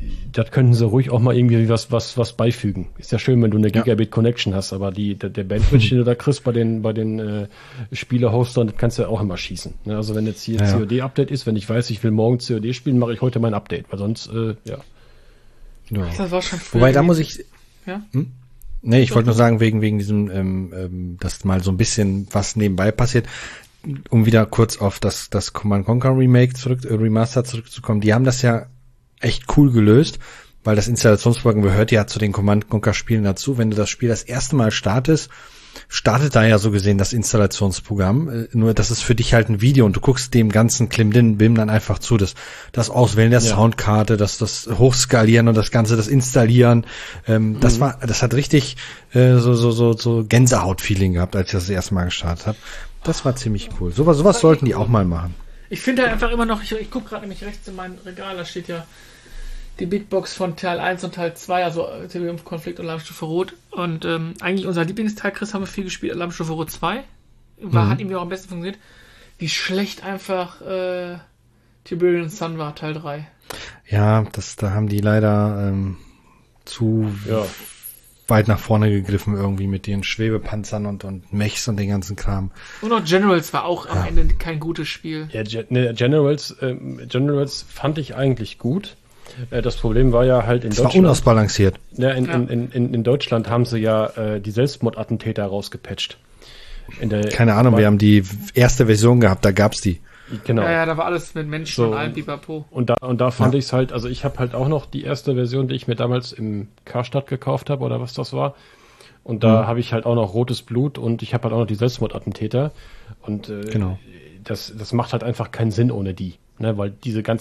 das könnten sie ruhig auch mal irgendwie was beifügen. Ist ja schön, wenn du eine Gigabit Connection hast, aber der Bandwidth, den du da kriegst bei den Spiele-Hostern, das kannst du ja auch immer schießen. Ne? Also wenn jetzt hier COD-Update ist, wenn ich weiß, ich will morgen COD spielen, mache ich heute mein Update, weil sonst, ja. Das war schon früher. Wobei, da muss ich... Ja? Nee, ich wollte nur sagen, wegen diesem, dass mal so ein bisschen was nebenbei passiert, um wieder kurz auf das Command Conquer Remaster zurückzukommen. Die haben das ja echt cool gelöst, weil das Installationsprogramm gehört ja zu den Command Conquer Spielen dazu. Wenn du das Spiel das erste Mal startet da ja so gesehen das Installationsprogramm, nur das ist für dich halt ein Video und du guckst dem ganzen Klimbim dann einfach zu, das Auswählen der Soundkarte, das Hochskalieren und das Ganze, das Installieren, das hat richtig so Gänsehaut-Feeling gehabt, als ich das erste Mal gestartet habe. Das war ziemlich cool. Sowas sollten die auch mal machen. Ich finde halt einfach immer noch, ich gucke gerade nämlich rechts in mein Regal, da steht ja die Big Box von Teil 1 und Teil 2, also Tiberium-Konflikt und Alarmstufe Rot. Und eigentlich unser Lieblingsteil, Chris, haben wir viel gespielt, Alarmstufe Rot 2. Hat irgendwie auch am besten funktioniert. Wie schlecht einfach Tiberium Sun war, Teil 3. Ja, da haben die leider zu weit nach vorne gegriffen irgendwie mit ihren Schwebepanzern und Mechs und den ganzen Kram. Und auch Generals war auch am Ende kein gutes Spiel. Ja, Generals fand ich eigentlich gut. Das Problem war ja halt in Deutschland. Es war unausbalanciert. Ja, in Deutschland haben sie ja die Selbstmordattentäter rausgepatcht. Keine Ahnung, wir haben die erste Version gehabt, da gab's die. Genau. Ja, da war alles mit Menschen und allem Pipapo. Und da fand ich es halt, also ich habe halt auch noch die erste Version, die ich mir damals im Karstadt gekauft habe oder was das war. Und da habe ich halt auch noch rotes Blut und ich habe halt auch noch die Selbstmordattentäter. Und genau. Das macht halt einfach keinen Sinn ohne die. Ne? Weil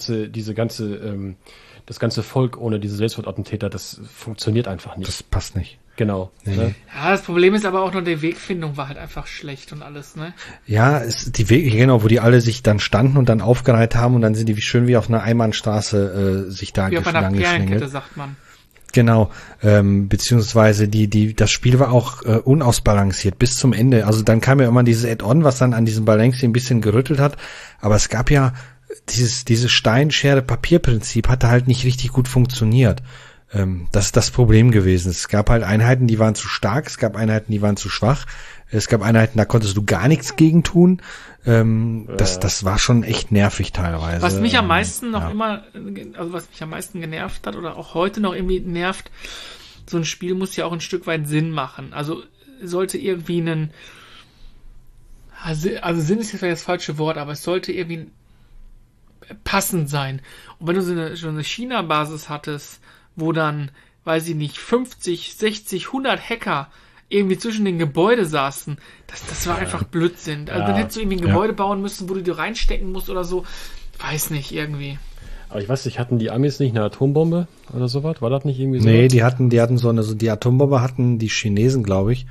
das ganze Volk ohne diese Selbstmordattentäter, das funktioniert einfach nicht. Das passt nicht. Genau. Nee. Ne? Ja, das Problem ist aber auch noch, die Wegfindung war halt einfach schlecht und alles, ne? Ja, die Wege, genau, wo die alle sich dann standen und dann aufgereiht haben und dann sind die schön wie auf einer Einbahnstraße sich da wie auf einer lang Perlenkette, geschlängelt. sagt man. Genau, beziehungsweise das Spiel war auch unausbalanciert bis zum Ende. Also dann kam ja immer dieses Add-on, was dann an diesem Balancing ein bisschen gerüttelt hat, aber es gab ja dieses Stein-Schere-Papier-Prinzip hatte halt nicht richtig gut funktioniert. Das ist das Problem gewesen. Es gab halt Einheiten, die waren zu stark, es gab Einheiten, die waren zu schwach, es gab Einheiten, da konntest du gar nichts gegen tun. Das war schon echt nervig teilweise. Was mich am meisten was mich am meisten genervt hat oder auch heute noch irgendwie nervt, so ein Spiel muss ja auch ein Stück weit Sinn machen. Also sollte irgendwie also Sinn ist jetzt vielleicht das falsche Wort, aber es sollte irgendwie passend sein. Und wenn du so eine China-Basis hattest, wo dann, weiß ich nicht, 50, 60, 100 Hacker irgendwie zwischen den Gebäuden saßen, das war einfach Blödsinn. Also dann hättest du irgendwie ein Gebäude bauen müssen, wo du dir reinstecken musst oder so. Weiß nicht, irgendwie. Aber ich weiß nicht, hatten die Amis nicht eine Atombombe oder sowas? War das nicht irgendwie so? Nee, die hatten die Atombombe hatten die Chinesen, glaube ich.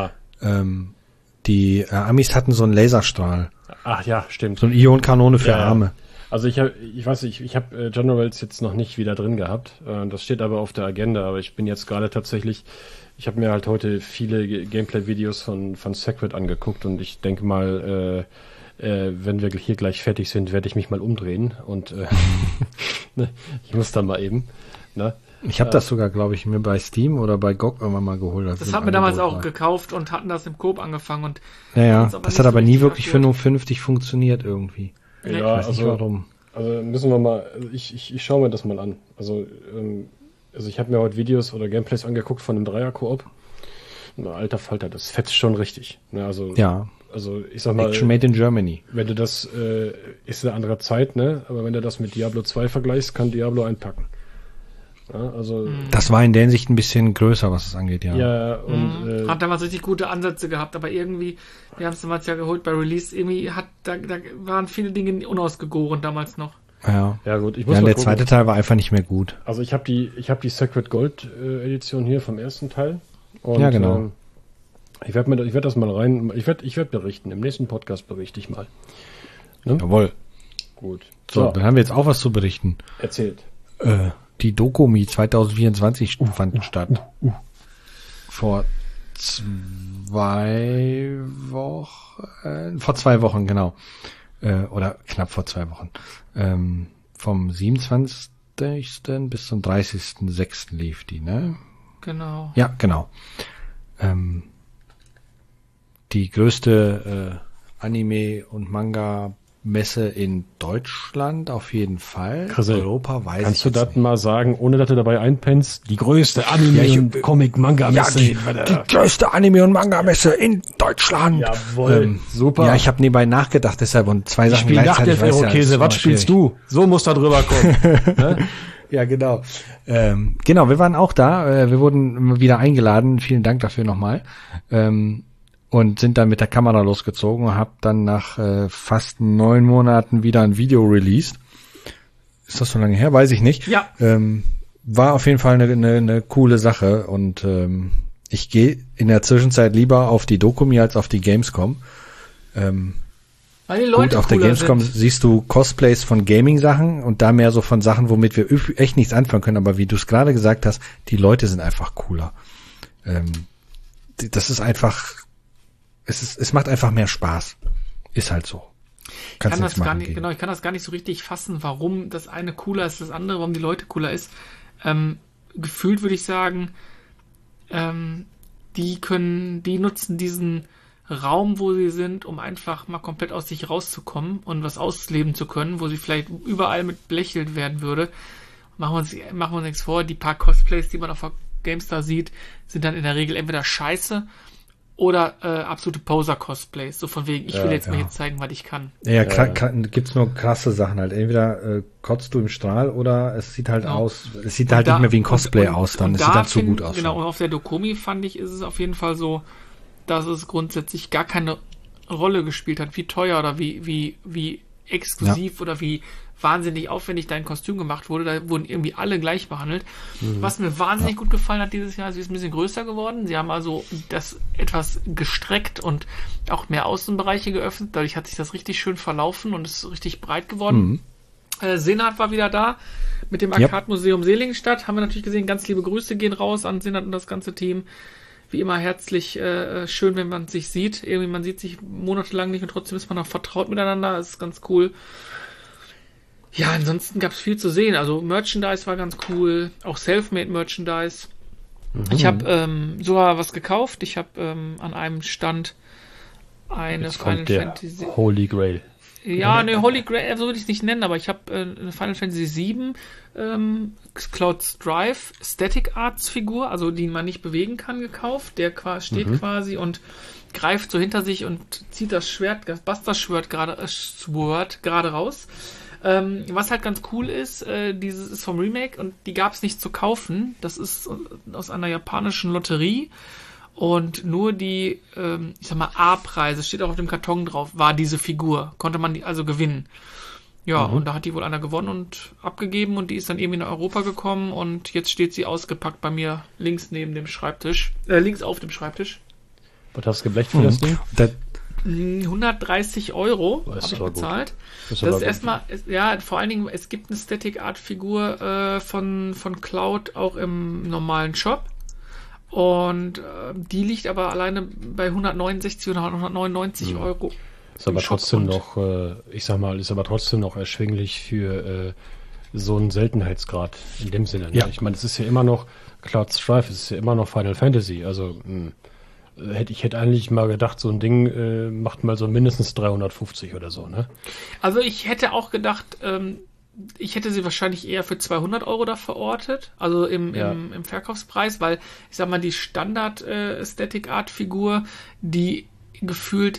Die Amis hatten so einen Laserstrahl. Ach ja, stimmt. So eine Ionenkanone für Arme. Also ich weiß nicht, ich habe Generals jetzt noch nicht wieder drin gehabt. Das steht aber auf der Agenda. Aber ich bin jetzt gerade tatsächlich, ich habe mir halt heute viele Gameplay-Videos von Sacred angeguckt und ich denke mal, wenn wir hier gleich fertig sind, werde ich mich mal umdrehen und ich muss dann mal eben. Ne? Ich habe das sogar, glaube ich, mir bei Steam oder bei GOG irgendwann mal geholt. Das haben wir damals auch gekauft und hatten das im Coop angefangen. Und das hat aber nie wirklich vernünftig funktioniert irgendwie. Ja, ich weiß nicht warum. Also müssen wir mal, ich schaue mir das mal an. Also ich habe mir heute Videos oder Gameplays angeguckt von einem Dreier-Koop. Alter Falter, das fetzt schon richtig. Ne, also ich sag mal. Action made in Germany. Wenn du das, ist eine andere Zeit, ne? Aber wenn du das mit Diablo 2 vergleichst, kann Diablo einpacken. Ja, also. Das war in der Hinsicht ein bisschen größer, was es angeht, ja. Ja, und. Hat damals richtig gute Ansätze gehabt, aber irgendwie, wir haben es damals ja geholt bei Release, irgendwie da waren viele Dinge unausgegoren damals noch. Ja, gut. Ich muss der zweite Teil war einfach nicht mehr gut. Also ich habe die Sacred Gold Edition hier vom ersten Teil. Und, ja, genau. Ich werde das mal rein. Ich werde berichten. Im nächsten Podcast berichte ich mal. Ne? Jawohl. Gut. So, dann haben wir jetzt auch was zu berichten. Erzählt. Die Dokumi 2024 fanden statt. Vor 2 Wochen. Vor 2 Wochen, genau. Oder knapp vor 2 Wochen. Vom 27. bis zum 30.06. lief die, ne? Genau. Ja, genau. Die größte Anime- und Manga-Messe in Deutschland auf jeden Fall. Chrisel, Europa weiß kannst ich du jetzt das mal sagen, ohne dass du dabei einpennst? Die größte Anime- und Comic-Manga-Messe. die größte Anime- und Manga-Messe in Deutschland. Jawohl, super. Ja, ich habe nebenbei nachgedacht, deshalb und zwei Sachen Spiel nach der gleichzeitig. weiß ja, Ferrokäse, ist was immer spielst schwierig. du? So muss da drüber kommen. Ne? Ja, genau. Genau, wir waren auch da. Wir wurden wieder eingeladen. Vielen Dank dafür nochmal. Und sind dann mit der Kamera losgezogen und hab dann nach fast 9 Monaten wieder ein Video released. Ist das so lange her? Weiß ich nicht. Ja. War auf jeden Fall eine coole Sache und ich gehe in der Zwischenzeit lieber auf die Dokumi als auf die Gamescom. Weil die Leute Gut, auf der cooler Gamescom sind. siehst du Cosplays von Gaming-Sachen und da mehr so von Sachen, womit wir echt nichts anfangen können, aber wie du es gerade gesagt hast, die Leute sind einfach cooler. Das ist einfach, es macht einfach mehr Spaß. Ist halt so. Kannst nichts machen gegen. Genau, ich kann das gar nicht so richtig fassen, warum das eine cooler ist, das andere, warum die Leute cooler ist. Gefühlt würde ich sagen, die nutzen diesen Raum, wo sie sind, um einfach mal komplett aus sich rauszukommen und was ausleben zu können, wo sie vielleicht überall mit belächelt werden würde. Machen wir uns nichts vor, die paar Cosplays, die man auf der GameStar sieht, sind dann in der Regel entweder scheiße oder absolute Poser-Cosplays. So von wegen, ich will jetzt mal hier zeigen, was ich kann. Ja, gibt's nur krasse Sachen halt. Entweder kotzt du im Strahl oder es sieht halt aus, es sieht halt nicht mehr wie ein Cosplay aus, dann es sieht dann zu gut aus. Genau, und auf der Dokumi fand ich, ist es auf jeden Fall so, dass es grundsätzlich gar keine Rolle gespielt hat, wie teuer oder wie exklusiv oder wie wahnsinnig aufwendig dein Kostüm gemacht wurde. Da wurden irgendwie alle gleich behandelt. Was mir wahnsinnig gut gefallen hat dieses Jahr, sie ist ein bisschen größer geworden. Sie haben also das etwas gestreckt und auch mehr Außenbereiche geöffnet. Dadurch hat sich das richtig schön verlaufen und ist richtig breit geworden. Senat war wieder da mit dem Arcade-Museum Seligenstadt. Haben wir natürlich gesehen. Ganz liebe Grüße gehen raus an Senat und das ganze Team. Wie immer herzlich schön, wenn man sich sieht. Irgendwie, man sieht sich monatelang nicht und trotzdem ist man noch vertraut miteinander. Das ist ganz cool. Ja, ansonsten gab es viel zu sehen. Also Merchandise war ganz cool. Auch Selfmade Merchandise. Ich habe sogar was gekauft. Ich habe an einem Stand eine Final Fantasy... Holy Grail. Ja, ne, Holy Grail, so würde ich es nicht nennen, aber ich habe eine Final Fantasy 7 Cloud Strife Static Arts Figur, also die man nicht bewegen kann, gekauft. Der steht quasi und greift so hinter sich und zieht das Schwert, das Buster Schwert gerade raus. Was halt ganz cool ist, dieses ist vom Remake und die gab es nicht zu kaufen. Das ist aus einer japanischen Lotterie. Und nur die, ich sag mal, A-Preise, steht auch auf dem Karton drauf, war diese Figur. Konnte man die also gewinnen. Ja, und da hat die wohl einer gewonnen und abgegeben und die ist dann irgendwie nach Europa gekommen und jetzt steht sie ausgepackt bei mir links neben dem Schreibtisch, links auf dem Schreibtisch. Was hast du geblecht für das Ding? 130 Euro habe ich bezahlt. Das ist erstmal, ja, vor allen Dingen, es gibt eine Static Art Figur von Cloud auch im normalen Shop. Und die liegt aber alleine bei 169 oder 199 Euro. Ist aber trotzdem noch, ich sag mal, ist aber trotzdem noch erschwinglich für so einen Seltenheitsgrad in dem Sinne. Ne? Ja. Ich meine, es ist ja immer noch Cloud Strife, es ist ja immer noch Final Fantasy. Also ich hätte eigentlich mal gedacht, so ein Ding macht mal so mindestens 350 oder so, ne? Also ich hätte auch gedacht, ich hätte sie wahrscheinlich eher für 200 Euro da verortet, also im Verkaufspreis, weil ich sag mal, die Standard Static Art Figur, die gefühlt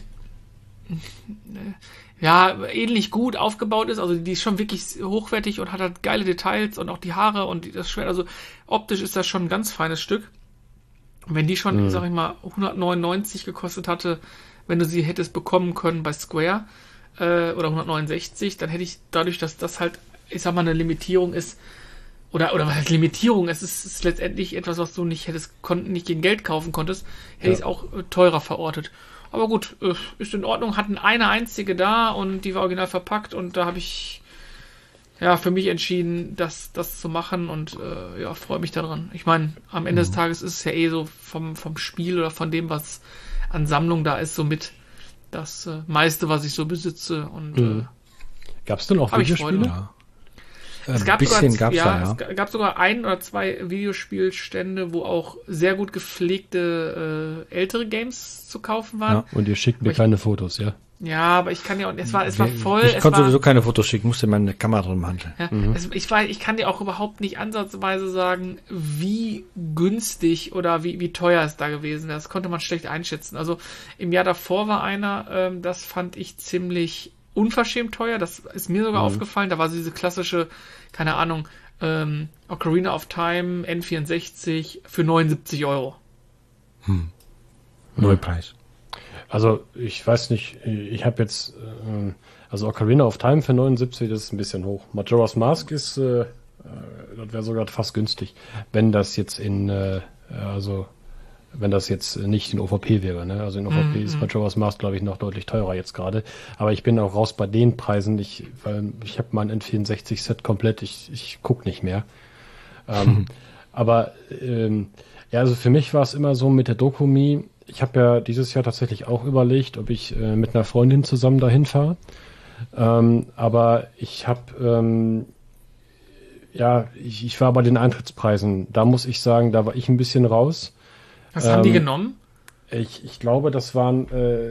ähnlich gut aufgebaut ist, also die ist schon wirklich hochwertig und hat halt geile Details und auch die Haare und das Schwert, also optisch ist das schon ein ganz feines Stück. Und wenn die schon, sag ich mal, 199 gekostet hatte, wenn du sie hättest bekommen können bei Square, oder 169, dann hätte ich dadurch, dass das halt, ich sag mal, eine Limitierung ist, oder was heißt Limitierung, es ist letztendlich etwas, was du nicht nicht gegen Geld kaufen konntest, hätte ich es auch teurer verortet. Aber gut, ist in Ordnung, hatten eine einzige da und die war original verpackt und da habe ich für mich entschieden, das zu machen und freue mich daran. Ich meine, am Ende des Tages ist es ja eh so vom Spiel oder von dem, was an Sammlung da ist, so mit das meiste, was ich so besitze. Und gab es denn auch Videospiele? Es gab bisschen sogar, gab's da, ja. Es gab sogar 1 oder 2 Videospielstände, wo auch sehr gut gepflegte ältere Games zu kaufen waren. Ja. Und ihr schickt mir keine Fotos, ja? Ja, aber ich kann ja, es war voll. Ich konnte sowieso keine Fotos schicken, musste meine Kamera drin handeln. Ja, ich kann dir auch überhaupt nicht ansatzweise sagen, wie günstig oder wie teuer es da gewesen wäre. Das konnte man schlecht einschätzen. Also im Jahr davor war einer, das fand ich ziemlich unverschämt teuer. Das ist mir sogar aufgefallen. Da war so diese klassische, keine Ahnung, Ocarina of Time N64 für 79 €. Neupreis. Also, ich weiß nicht, ich habe jetzt, also Ocarina of Time für 79, das ist ein bisschen hoch. Majora's Mask ist, das wäre sogar fast günstig, wenn das jetzt wenn das jetzt nicht in OVP wäre, ne? Also in OVP ist Majora's Mask, glaube ich, noch deutlich teurer jetzt gerade. Aber ich bin auch raus bei den Preisen, weil ich habe mein N64-Set komplett, ich guck nicht mehr. Aber, ja, also für mich war es immer so mit der Dokumi. Ich habe ja dieses Jahr tatsächlich auch überlegt, ob ich mit einer Freundin zusammen dahin fahre. Aber ich habe, ich war bei den Eintrittspreisen. Da muss ich sagen, da war ich ein bisschen raus. Was haben die genommen? Ich glaube, das waren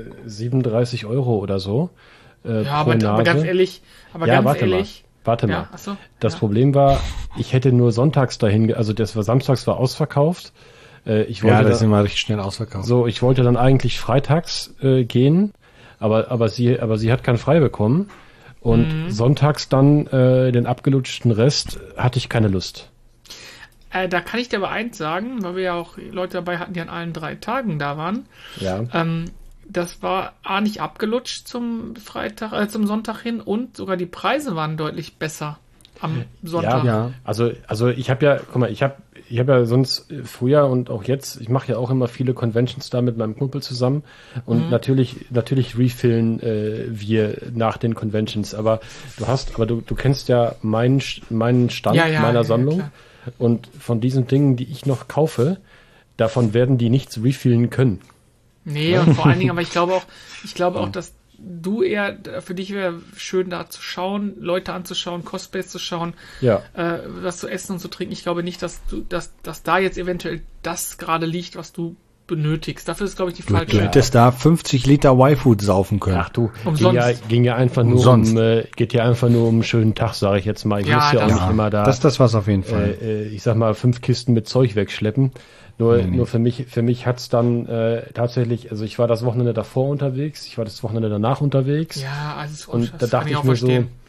37 € oder so. Ja, aber ganz ehrlich, Warte mal. Ja, achso, das Problem war, ich hätte nur sonntags dahin, also samstags war ausverkauft. Ich wollte das ist immer richtig schnell ausverkauft. So, ich wollte dann eigentlich freitags gehen, aber sie hat keinen frei bekommen. Und sonntags dann den abgelutschten Rest hatte ich keine Lust. Da kann ich dir aber eins sagen, weil wir ja auch Leute dabei hatten, die an allen 3 Tagen da waren. Ja. Das war nicht abgelutscht zum Sonntag hin und sogar die Preise waren deutlich besser am Sonntag. Ja. Also ich habe ja, guck mal, ich habe ja sonst früher und auch jetzt, ich mache ja auch immer viele Conventions da mit meinem Kumpel zusammen und natürlich refillen wir nach den Conventions, aber du kennst ja meinen Stand meiner Sammlung. Klar. Und von diesen Dingen, die ich noch kaufe, davon werden die nichts refillen können. Nee, und vor allen Dingen, aber ich glaube auch, dass du eher, für dich wäre schön da zu schauen, Leute anzuschauen, Cosplays zu schauen, was zu essen und zu trinken. Ich glaube nicht, dass da jetzt eventuell das gerade liegt, was du benötigst. Dafür ist, glaube ich, die falsche. Du hättest da 50 Liter Y-Food saufen können. Ach du, umsonst. Ging ja einfach nur geht ja einfach nur um einen schönen Tag, sage ich jetzt mal. Ich muss ja auch nicht immer da. Das war's auf jeden Fall. Ich sag mal 5 Kisten mit Zeug wegschleppen. Nur für mich hat's dann tatsächlich, also ich war das Wochenende davor unterwegs, ich war das Wochenende danach unterwegs. Ja, alles gut. Und da dachte ich mir so,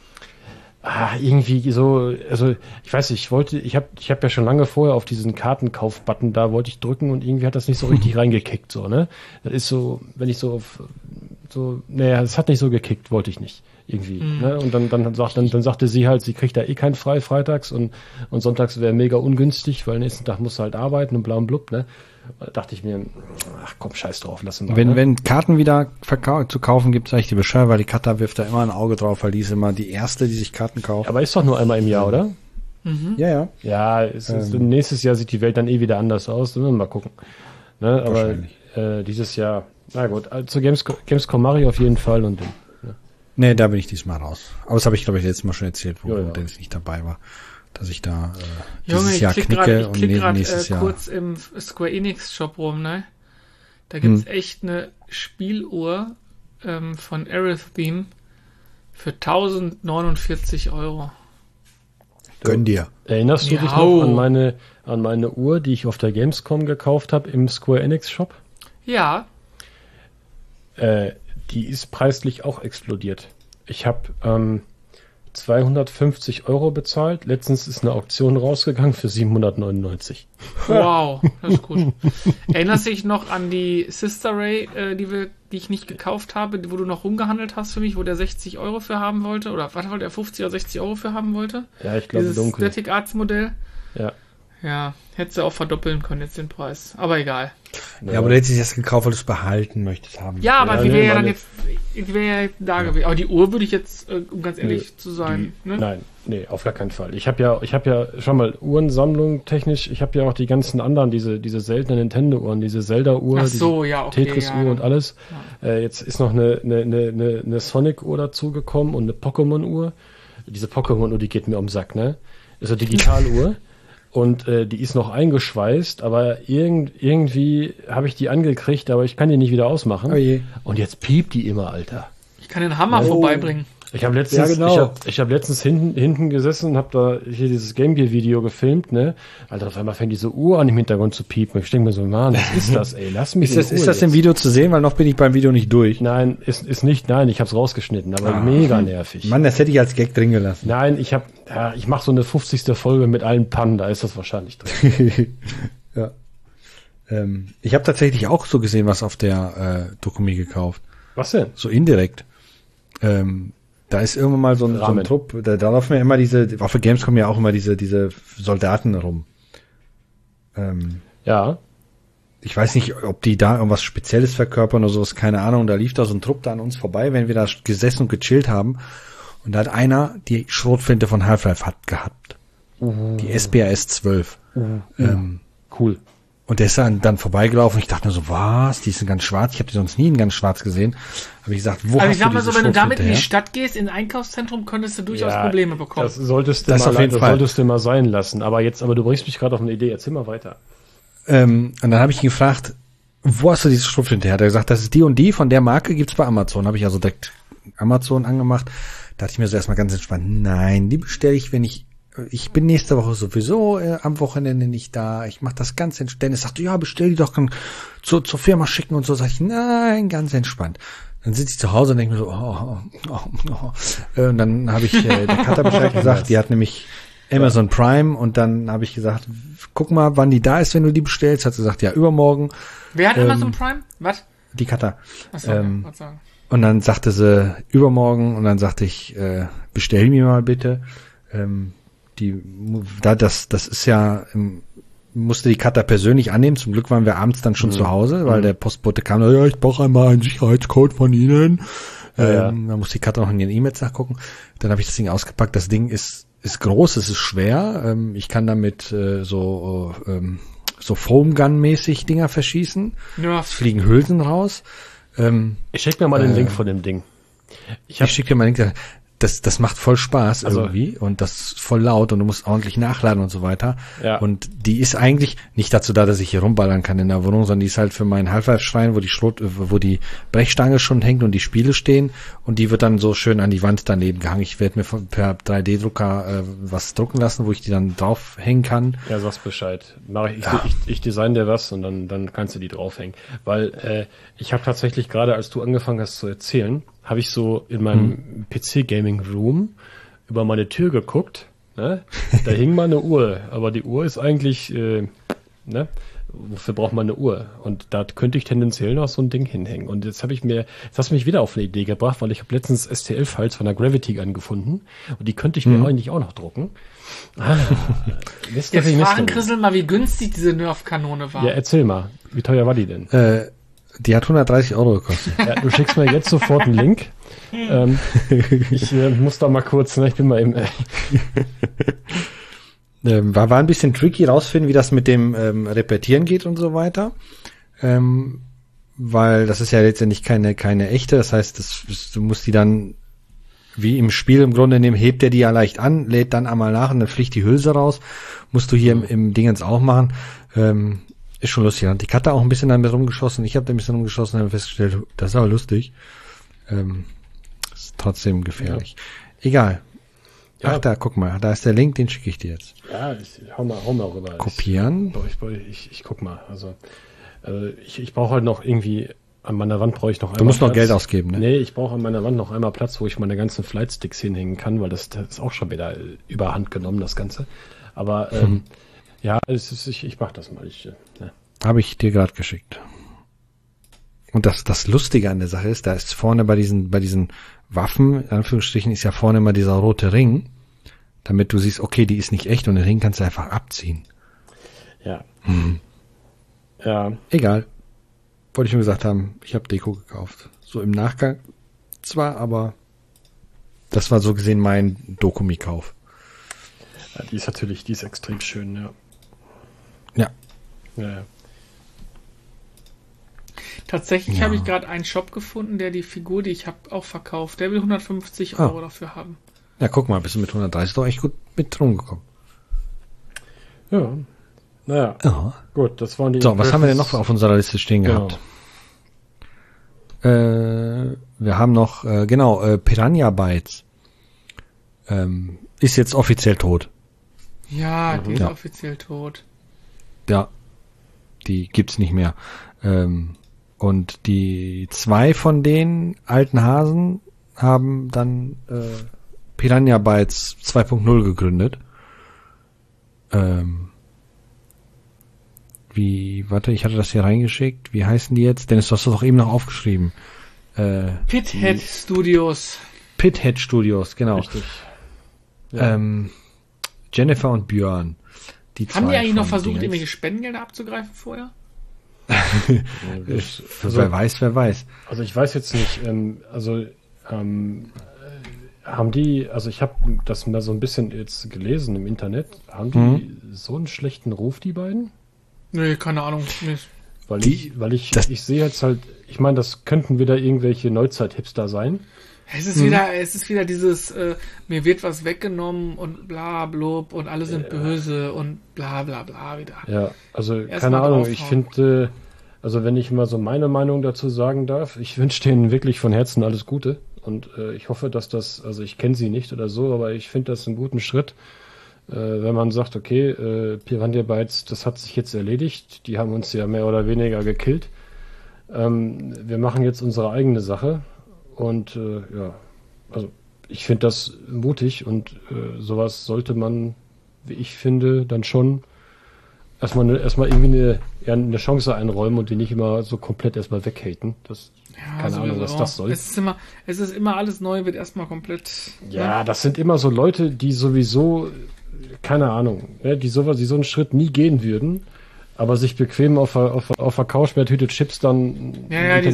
irgendwie so, also ich weiß nicht, ich hab ja schon lange vorher auf diesen Kartenkauf-Button, da wollte ich drücken und irgendwie hat das nicht so richtig reingekickt, so, ne? Das ist so, wenn ich es hat nicht so gekickt, wollte ich nicht. Irgendwie, ne? Und dann sagte sie halt, sie kriegt da eh keinen frei freitags und sonntags wäre mega ungünstig, weil nächsten Tag musst du halt arbeiten und bla und blub, ne? Da dachte ich mir, ach komm, scheiß drauf, lass ihn mal. Wenn Karten wieder zu kaufen gibt, sage ich dir Bescheid, weil die Katha wirft da immer ein Auge drauf, weil die ist immer die erste, die sich Karten kauft. Aber ist doch nur einmal im Jahr, oder? Ja. Ja, nächstes Jahr sieht die Welt dann eh wieder anders aus, mal gucken. Ne? Aber dieses Jahr, na gut, zur Gamescom mache ich auf jeden Fall und Nee, da bin ich diesmal raus. Aber das habe ich, glaube ich, letztes Mal schon erzählt, wo Dennis nicht dabei war, dass ich da dieses Jahr knicke und nächstes Jahr. Kurz im Square Enix Shop rum, ne? Da gibt's echt eine Spieluhr von Aerith Theme für 1049 €. Gönn dir. Erinnerst du dich noch an meine Uhr, die ich auf der Gamescom gekauft habe im Square Enix Shop? Ja. Die ist preislich auch explodiert. Ich habe 250 € bezahlt. Letztens ist eine Auktion rausgegangen für 799. Wow, das ist gut. Erinnerst du dich noch an die Sister Ray, die ich nicht gekauft habe, wo du noch rumgehandelt hast für mich, wo der 60 € für haben wollte? Oder was wollte der 50 oder 60 € für haben wollte? Ja, ich glaube Dieses dunkel. Static Arts Modell. Ja. Ja, hättest du auch verdoppeln können jetzt den Preis. Aber egal. Ja, aber du hättest das gekauft, weil du es behalten möchtest haben. Ja, aber die wäre ja dann jetzt da gewesen. Aber die Uhr würde ich jetzt, um ganz ehrlich zu sein. Nein, auf gar keinen Fall. Ich habe ja schon mal Uhrensammlung technisch. Ich habe ja auch die ganzen anderen, diese seltenen Nintendo-Uhren, diese Zelda-Uhr, Tetris-Uhr und alles. Ja. Jetzt ist noch eine Sonic-Uhr dazugekommen und eine Pokémon-Uhr. diese Pokémon-Uhr, die geht mir um den Sack, ne? Ist eine Digitaluhr und die ist noch eingeschweißt, aber irgendwie habe ich die angekriegt, aber ich kann die nicht wieder ausmachen. Oh je. Und jetzt piept die immer, Alter. Ich kann den Hammer vorbeibringen. Ich habe letztens, genau. ich hab letztens hinten gesessen und habe da hier dieses Game Gear Video gefilmt, ne? Alter, auf einmal fängt diese Uhr an im Hintergrund zu piepen. Ich denke mir so, Mann, was ist das, ey? Lass mich Ist das im Video zu sehen? Weil noch bin ich beim Video nicht durch. Nein, ist nicht, nein, ich hab's rausgeschnitten, aber mega nervig. Mann, das hätte ich als Gag drin gelassen. Nein, ich mache so eine 50. Folge mit allen Pannen, da ist das wahrscheinlich drin. Ja. Ich habe tatsächlich auch so gesehen, was auf der Dokumi gekauft. Was denn? So indirekt. Da ist irgendwann mal so ein Trupp, da laufen ja immer auf der Gamescom ja auch immer diese Soldaten rum. Ja. Ich weiß nicht, ob die da irgendwas Spezielles verkörpern oder sowas, keine Ahnung. Da lief da so ein Trupp da an uns vorbei, wenn wir da gesessen und gechillt haben. Und da hat einer die Schrotflinte von Half-Life gehabt. Die SBAS 12. Cool. Und der ist dann vorbeigelaufen. Ich dachte mir so, was? Die ist ganz schwarz. Ich habe die sonst nie in ganz schwarz gesehen. Habe ich gesagt, wo Also hast ich sag du mal diese so, wenn du damit in die her? Stadt gehst, in ein Einkaufszentrum, könntest du durchaus Probleme bekommen. Das solltest Das auf jeden Fall. solltest du mal sein lassen. Aber du bringst mich gerade auf eine Idee. Erzähl mal weiter. Und dann habe ich ihn gefragt, wo hast du diese Schrotflinte her? Hat er gesagt, das ist die und die, von der Marke gibt's bei Amazon. Habe ich also direkt Amazon angemacht. Da dachte ich mir so erstmal ganz entspannt, nein, die bestelle ich, wenn ich bin nächste Woche sowieso am Wochenende nicht da. Ich mache das ganz entspannt. Dennis sagte, ja, bestell die doch, kann zur Firma schicken und so. Sag ich, nein, ganz entspannt. Dann sitze ich zu Hause und denke mir so, Und dann habe ich der Katha Bescheid gesagt, die hat nämlich Amazon Prime und dann habe ich gesagt, guck mal, wann die da ist, wenn du die bestellst. Hat sie gesagt, ja, übermorgen. Wer hat Amazon Prime? Was? Die Katha. Achso, was sagen. Und dann sagte sie, übermorgen und dann sagte ich, bestell mir mal bitte. Das ist ja, musste die Katha persönlich annehmen. Zum Glück waren wir abends dann schon zu Hause, weil der Postbote kam, ja, ich brauche einmal einen Sicherheitscode von Ihnen. Da muss die Katha noch in ihren E-Mails nachgucken. Dann habe ich das Ding ausgepackt. Das Ding ist groß, es ist schwer. Ich kann damit so Foam-Gun-mäßig Dinger verschießen. Ja. Es fliegen Hülsen raus. Ich schick mir mal den Link von dem Ding. Ich schicke dir mal den Link. Das macht voll Spaß irgendwie und das ist voll laut und du musst ordentlich nachladen und so weiter. Ja. Und die ist eigentlich nicht dazu da, dass ich hier rumballern kann in der Wohnung, sondern die ist halt für meinen Half-Life-Schrein, wo die Brechstange schon hängt und die Spiele stehen und die wird dann so schön an die Wand daneben gehangen. Ich werde mir per 3D-Drucker was drucken lassen, wo ich die dann draufhängen kann. Ja, sag's Bescheid. Ich design dir was und dann kannst du die draufhängen. Weil ich habe tatsächlich gerade, als du angefangen hast zu erzählen, habe ich so in meinem PC-Gaming-Room über meine Tür geguckt. Ne? Da hing mal eine Uhr, aber die Uhr ist eigentlich, ne? Wofür braucht man eine Uhr? Und da könnte ich tendenziell noch so ein Ding hinhängen. Und jetzt hast du mich wieder auf eine Idee gebracht, weil ich habe letztens STL-Files von der Gravity Gun gefunden und die könnte ich mir eigentlich auch noch drucken. Jetzt fragen Chrisel mal, wie günstig diese Nerf-Kanone war. Ja, erzähl mal. Wie teuer war die denn? Die hat 130 € gekostet. Ja, du schickst mir jetzt sofort einen Link. Ich muss da mal kurz, ne? Ich bin mal eben... War ein bisschen tricky rausfinden, wie das mit dem Repetieren geht und so weiter. Weil das ist ja letztendlich keine echte. Das heißt, du musst die dann, wie im Spiel im Grunde nehmen, hebt er die ja leicht an, lädt dann einmal nach und dann fliegt die Hülse raus. Musst du hier im Dingens auch machen. Ist schon lustig. Und die Katha auch ein bisschen damit rumgeschossen. Ich habe da ein bisschen rumgeschossen und habe festgestellt, das ist aber lustig. Ist trotzdem gefährlich. Ja. Egal. Ja. Ach, da, guck mal. Da ist der Link, den schicke ich dir jetzt. Ja, hau mal rüber. Kopieren. Ich guck mal. Also ich brauche halt noch irgendwie, an meiner Wand brauche ich noch einmal. Du musst Platz. Noch Geld ausgeben, ne? Nee, ich brauche an meiner Wand noch einmal Platz, wo ich meine ganzen Flightsticks hinhängen kann, weil das ist auch schon wieder überhand genommen, das Ganze. Aber ja, ich mach das mal. Habe ich dir gerade geschickt. Und das Lustige an der Sache ist, da ist vorne bei diesen Waffen, in Anführungsstrichen, ist ja vorne immer dieser rote Ring, damit du siehst, okay, die ist nicht echt und den Ring kannst du einfach abziehen. Ja. Ja. Egal. Wollte ich nur gesagt haben, ich habe Deko gekauft. So im Nachgang zwar, aber das war so gesehen mein Dokumi-Kauf. Ja, die ist extrem schön, ja. Ja. Ja. Tatsächlich habe ich gerade einen Shop gefunden, der die Figur, die ich habe, auch verkauft. Der will 150 € dafür haben. Ja, guck mal, bist du mit 130 doch echt gut mit rumgekommen. Ja. Naja. Ja. Gut, das waren die. So, was haben wir denn noch auf unserer Liste stehen gehabt? Wir haben noch, Piranha Bytes. Ist jetzt offiziell tot. Ja, die ist offiziell tot. Ja, die gibt's nicht mehr. Und die 2 von den alten Hasen haben dann Piranha Bytes 2.0 gegründet. Warte, ich hatte das hier reingeschickt. Wie heißen die jetzt? Dennis, du hast das doch eben noch aufgeschrieben. Pithead Studios. Pithead Studios, genau. Richtig. Ja. Jennifer und Björn. Haben die eigentlich noch versucht, irgendwelche Spendengelder abzugreifen vorher? Wer weiß. Also ich weiß jetzt nicht, haben die, also ich habe das mal so ein bisschen jetzt gelesen im Internet, haben die so einen schlechten Ruf, die beiden? Nee, keine Ahnung. Nicht. Weil ich sehe jetzt halt, ich meine, das könnten wieder irgendwelche Neuzeit-Hipster sein. Es ist wieder dieses, mir wird was weggenommen und bla blub und alle sind böse und bla bla bla wieder. Ja, also keine Ahnung, ich finde, also wenn ich mal so meine Meinung dazu sagen darf, ich wünsche denen wirklich von Herzen alles Gute und ich hoffe, dass das, also ich kenne sie nicht oder so, aber ich finde das einen guten Schritt, wenn man sagt, okay, Piranha Bytes, das hat sich jetzt erledigt, die haben uns ja mehr oder weniger gekillt, wir machen jetzt unsere eigene Sache. Und also ich finde das mutig und sowas sollte man, wie ich finde, dann schon erstmal irgendwie eine Chance einräumen und die nicht immer so komplett erstmal weghaten. Keine Ahnung, was das soll. Es ist immer alles neu, wird erstmal komplett. Ja, das sind immer so Leute, die sowieso, keine Ahnung, die so einen Schritt nie gehen würden. Aber sich bequem auf der Couch mit Tüte Chips dann die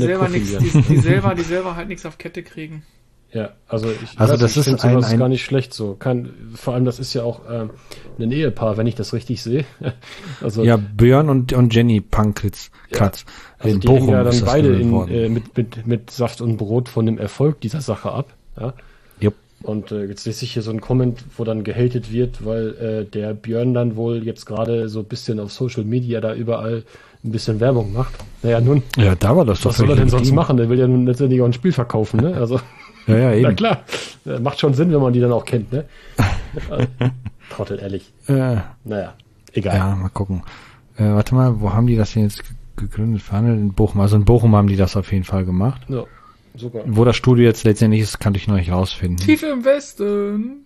selber halt nichts auf Kette kriegen. Ja, also ich finde sowas gar nicht schlecht so. Vor allem, das ist ja auch ein Ehepaar, wenn ich das richtig sehe. Also, ja, Björn und Jenny Pankritz. Ja, also die hängen ja dann beide mit Saft und Brot von dem Erfolg dieser Sache ab. Ja. Yep. Und jetzt lese ich hier so einen Comment, wo dann gehatet wird, weil der Björn dann wohl jetzt gerade so ein bisschen auf Social Media da überall ein bisschen Werbung macht. Naja, nun. Ja, da war das doch. Was soll er denn sonst machen? Der will ja nun letztendlich auch ein Spiel verkaufen, ne? Also. Ja, eben. Na klar. Macht schon Sinn, wenn man die dann auch kennt, ne? Trottel, ehrlich. Naja, egal. Ja, mal gucken. Warte mal, wo haben die das denn jetzt gegründet? Verhandelt in Bochum. Also in Bochum haben die das auf jeden Fall gemacht. Ja. Super. Wo das Studio jetzt letztendlich ist, kann ich noch nicht rausfinden. Tief im Westen.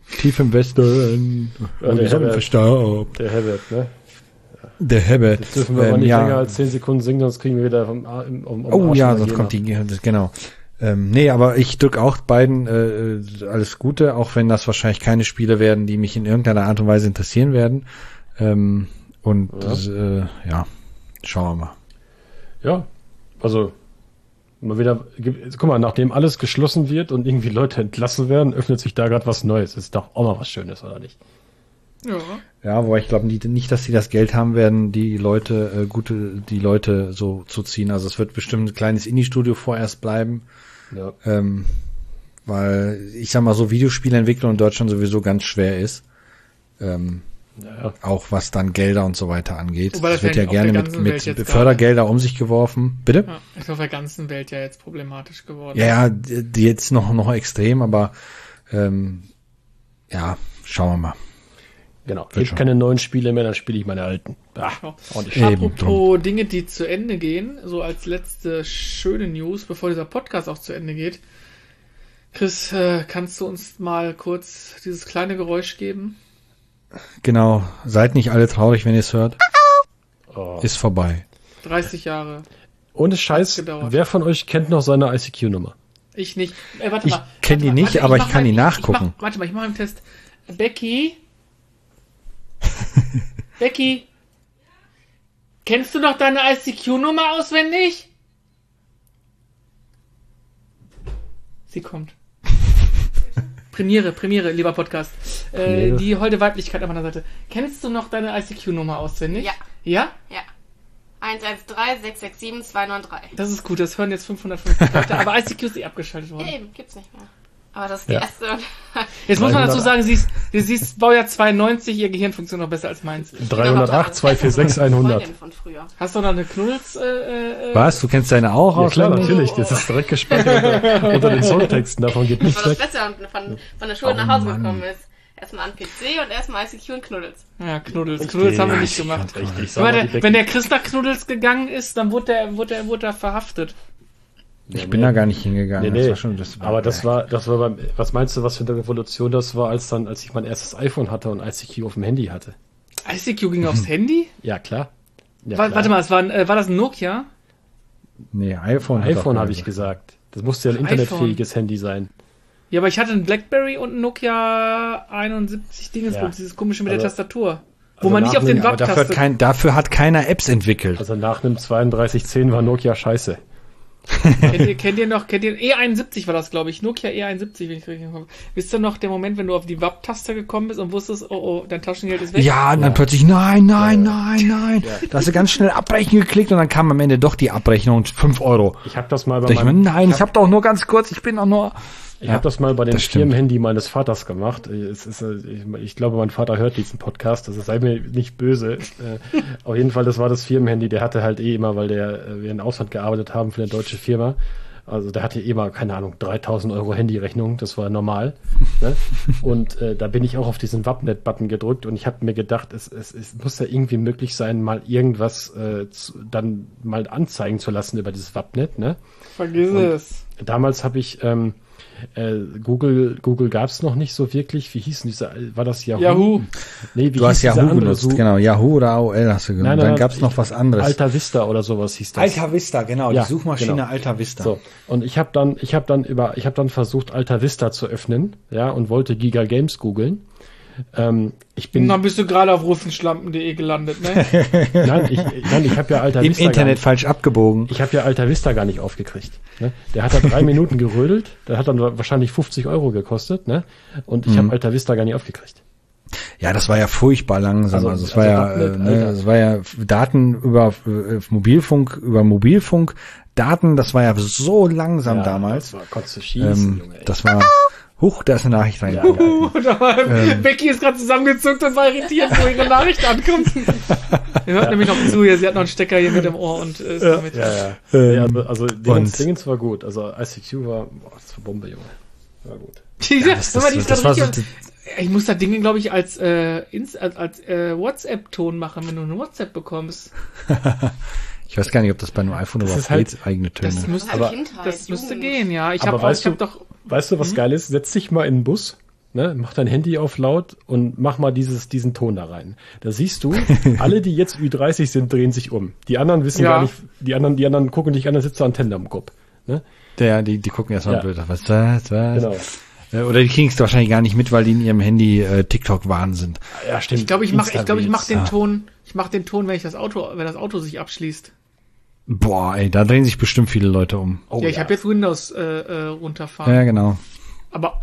Der Herbert, ne? Der Herbert. Jetzt dürfen wir aber nicht länger als 10 Sekunden singen, sonst kriegen wir wieder sonst kommt genau. Nee, aber ich drücke auch beiden alles Gute, auch wenn das wahrscheinlich keine Spiele werden, die mich in irgendeiner Art und Weise interessieren werden. Schauen wir mal. Ja, also mal wieder, guck mal, nachdem alles geschlossen wird und irgendwie Leute entlassen werden, öffnet sich da gerade was Neues. Ist doch auch mal was Schönes, oder nicht? Ja, wobei ich glaube nicht, dass sie das Geld haben werden, die Leute so zu ziehen. Also es wird bestimmt ein kleines Indie-Studio vorerst bleiben. Ja. Weil ich sag mal so, Videospielentwicklung in Deutschland sowieso ganz schwer ist. Auch was dann Gelder und so weiter angeht. Es wird ja gerne mit Fördergelder um sich geworfen. Bitte? Ja, ist auf der ganzen Welt ja jetzt problematisch geworden. Ja, jetzt noch extrem, aber schauen wir mal. Genau, gibt keine neuen Spiele mehr, dann spiele ich meine alten. Apropos Dinge, die zu Ende gehen, so als letzte schöne News, bevor dieser Podcast auch zu Ende geht. Chris, kannst du uns mal kurz dieses kleine Geräusch geben? Genau, seid nicht alle traurig, wenn ihr es hört. Ist vorbei. 30 Jahre. Ohne Scheiß, wer von euch kennt noch seine ICQ-Nummer? Ich nicht. Ich kenne die nicht, aber ich kann die nachgucken. Ich mache einen Test. Becky, kennst du noch deine ICQ-Nummer auswendig? Sie kommt. Premiere, lieber Podcast. Die holde Weiblichkeit an meiner Seite. Kennst du noch deine ICQ-Nummer auswendig? Ja. Ja? Ja. 113-667-293. Das ist gut, das hören jetzt 550 Leute, aber ICQ ist abgeschaltet worden. Ja, eben, gibt's nicht mehr. Aber das ist die erste. Jetzt muss man dazu sagen, sie ist Baujahr 92, ihr Gehirn funktioniert noch besser als meins. 308, 246, 100. Von früher. Hast du noch eine Knuddels? Was? Du kennst deine auch? Ja klar, auswendig? natürlich. Das ist direkt gespannt unter den Songtexten. Davon geht Das nichts war das weg. Beste, wenn man von der Schule nach Hause gekommen ist. Erstmal an PC und erstmal ICQ und Knuddels. Ja, Knuddels. Knuddels haben wir nicht gemacht. Richtig. Wenn der Chris nach Knuddels gegangen ist, dann wurde er verhaftet. Ich bin da gar nicht hingegangen. Nee. Das war schon, das war beim, was meinst du, was für eine Revolution das war, als ich mein erstes iPhone hatte und ICQ auf dem Handy hatte? ICQ ging aufs Handy? Ja, klar. Ja, Warte mal, war das ein Nokia? Nee, iPhone habe ich gesagt. Das musste ja ein internetfähiges Handy sein. Ja, aber ich hatte ein Blackberry und ein Nokia 71 Dingensbums, dieses komische mit der Tastatur. Wo man nicht auf den WAP-Taste... Dafür hat keiner Apps entwickelt. Also nach einem 3210 war Nokia scheiße. Kennt ihr E71 war das, glaube ich. Nokia E71, wenn ich richtig komme. Wisst ihr noch der Moment, wenn du auf die WAP-Taste gekommen bist und wusstest, oh, dein Taschengeld ist weg? Ja, und dann plötzlich, nein. Da hast du ganz schnell abbrechen geklickt und dann kam am Ende doch die Abrechnung 5 Euro. Ich habe das mal bei ich habe doch nur ganz kurz, ich bin doch nur... Ich habe das mal bei dem Firmenhandy meines Vaters gemacht. Ich glaube, mein Vater hört diesen Podcast, also sei mir nicht böse. Auf jeden Fall, das war das Firmenhandy, der hatte halt immer, weil wir in Ausland gearbeitet haben für eine deutsche Firma, also der hatte immer, keine Ahnung, 3.000 Euro Handyrechnung, das war normal. Ne? Und da bin ich auch auf diesen Wapnet-Button gedrückt und ich habe mir gedacht, es muss ja irgendwie möglich sein, mal irgendwas dann mal anzeigen zu lassen über dieses Wapnet. Ne? Vergiss es. Damals habe ich... Google gab's noch nicht so wirklich. Wie hieß denn dieser? War das Yahoo? Yahoo. Nee, du hast Yahoo benutzt, genau. Yahoo oder AOL hast du genommen. Dann gab's noch was anderes. Alta Vista oder sowas hieß das. Alta Vista, genau. Ja, die Suchmaschine genau. Alta Vista. So. Und ich habe dann versucht, Alta Vista zu öffnen, ja, und wollte Giga Games googeln. Dann bist du gerade auf russenschlampen.de gelandet, ne? Nein, ich habe ja Alta Vista im Internet falsch abgebogen. Ich habe ja Alta Vista gar nicht aufgekriegt. Ne? Der hat da 3 Minuten gerödelt, der hat dann wahrscheinlich 50 Euro gekostet, ne? Und ich habe Alta Vista gar nicht aufgekriegt. Ja, das war ja furchtbar langsam. Also es war ja Daten über Mobilfunk, Daten, das war ja so langsam damals. Das war konntest du schießen, Junge. Das war da ist eine Nachricht reingegangen. Becky ist gerade zusammengezuckt und war irritiert, wo ihre Nachricht ankommt. Ihr hört nämlich noch zu hier, sie hat noch einen Stecker hier mit dem Ohr und ist damit. Also Dingens war gut. Also ICQ war, das war Bombe, Junge. War gut. Ich muss das Ding, glaube ich, als WhatsApp-Ton machen, wenn du eine WhatsApp bekommst. Ich weiß gar nicht, ob das bei einem iPhone überhaupt geht, eigene Töne. Das müsste gehen, ja. Weißt du, was geil ist? Setz dich mal in den Bus, ne? Mach dein Handy auf laut und mach mal diesen Ton da rein. Da siehst du, alle, die jetzt Ü30 sind, drehen sich um. Die anderen wissen gar nicht, die anderen gucken dich an, da sitzt da Antenne am Kopf. Ne? Die gucken erstmal blöd. Was? Genau. Oder die kriegen es wahrscheinlich gar nicht mit, weil die in ihrem Handy TikTok-Wahn sind. Ja, stimmt. Ich glaube, ich mach den Ton, wenn das Auto sich abschließt. Boah, ey, da drehen sich bestimmt viele Leute um. Oh, ja, ich habe jetzt Windows runterfahren. Ja, genau. Aber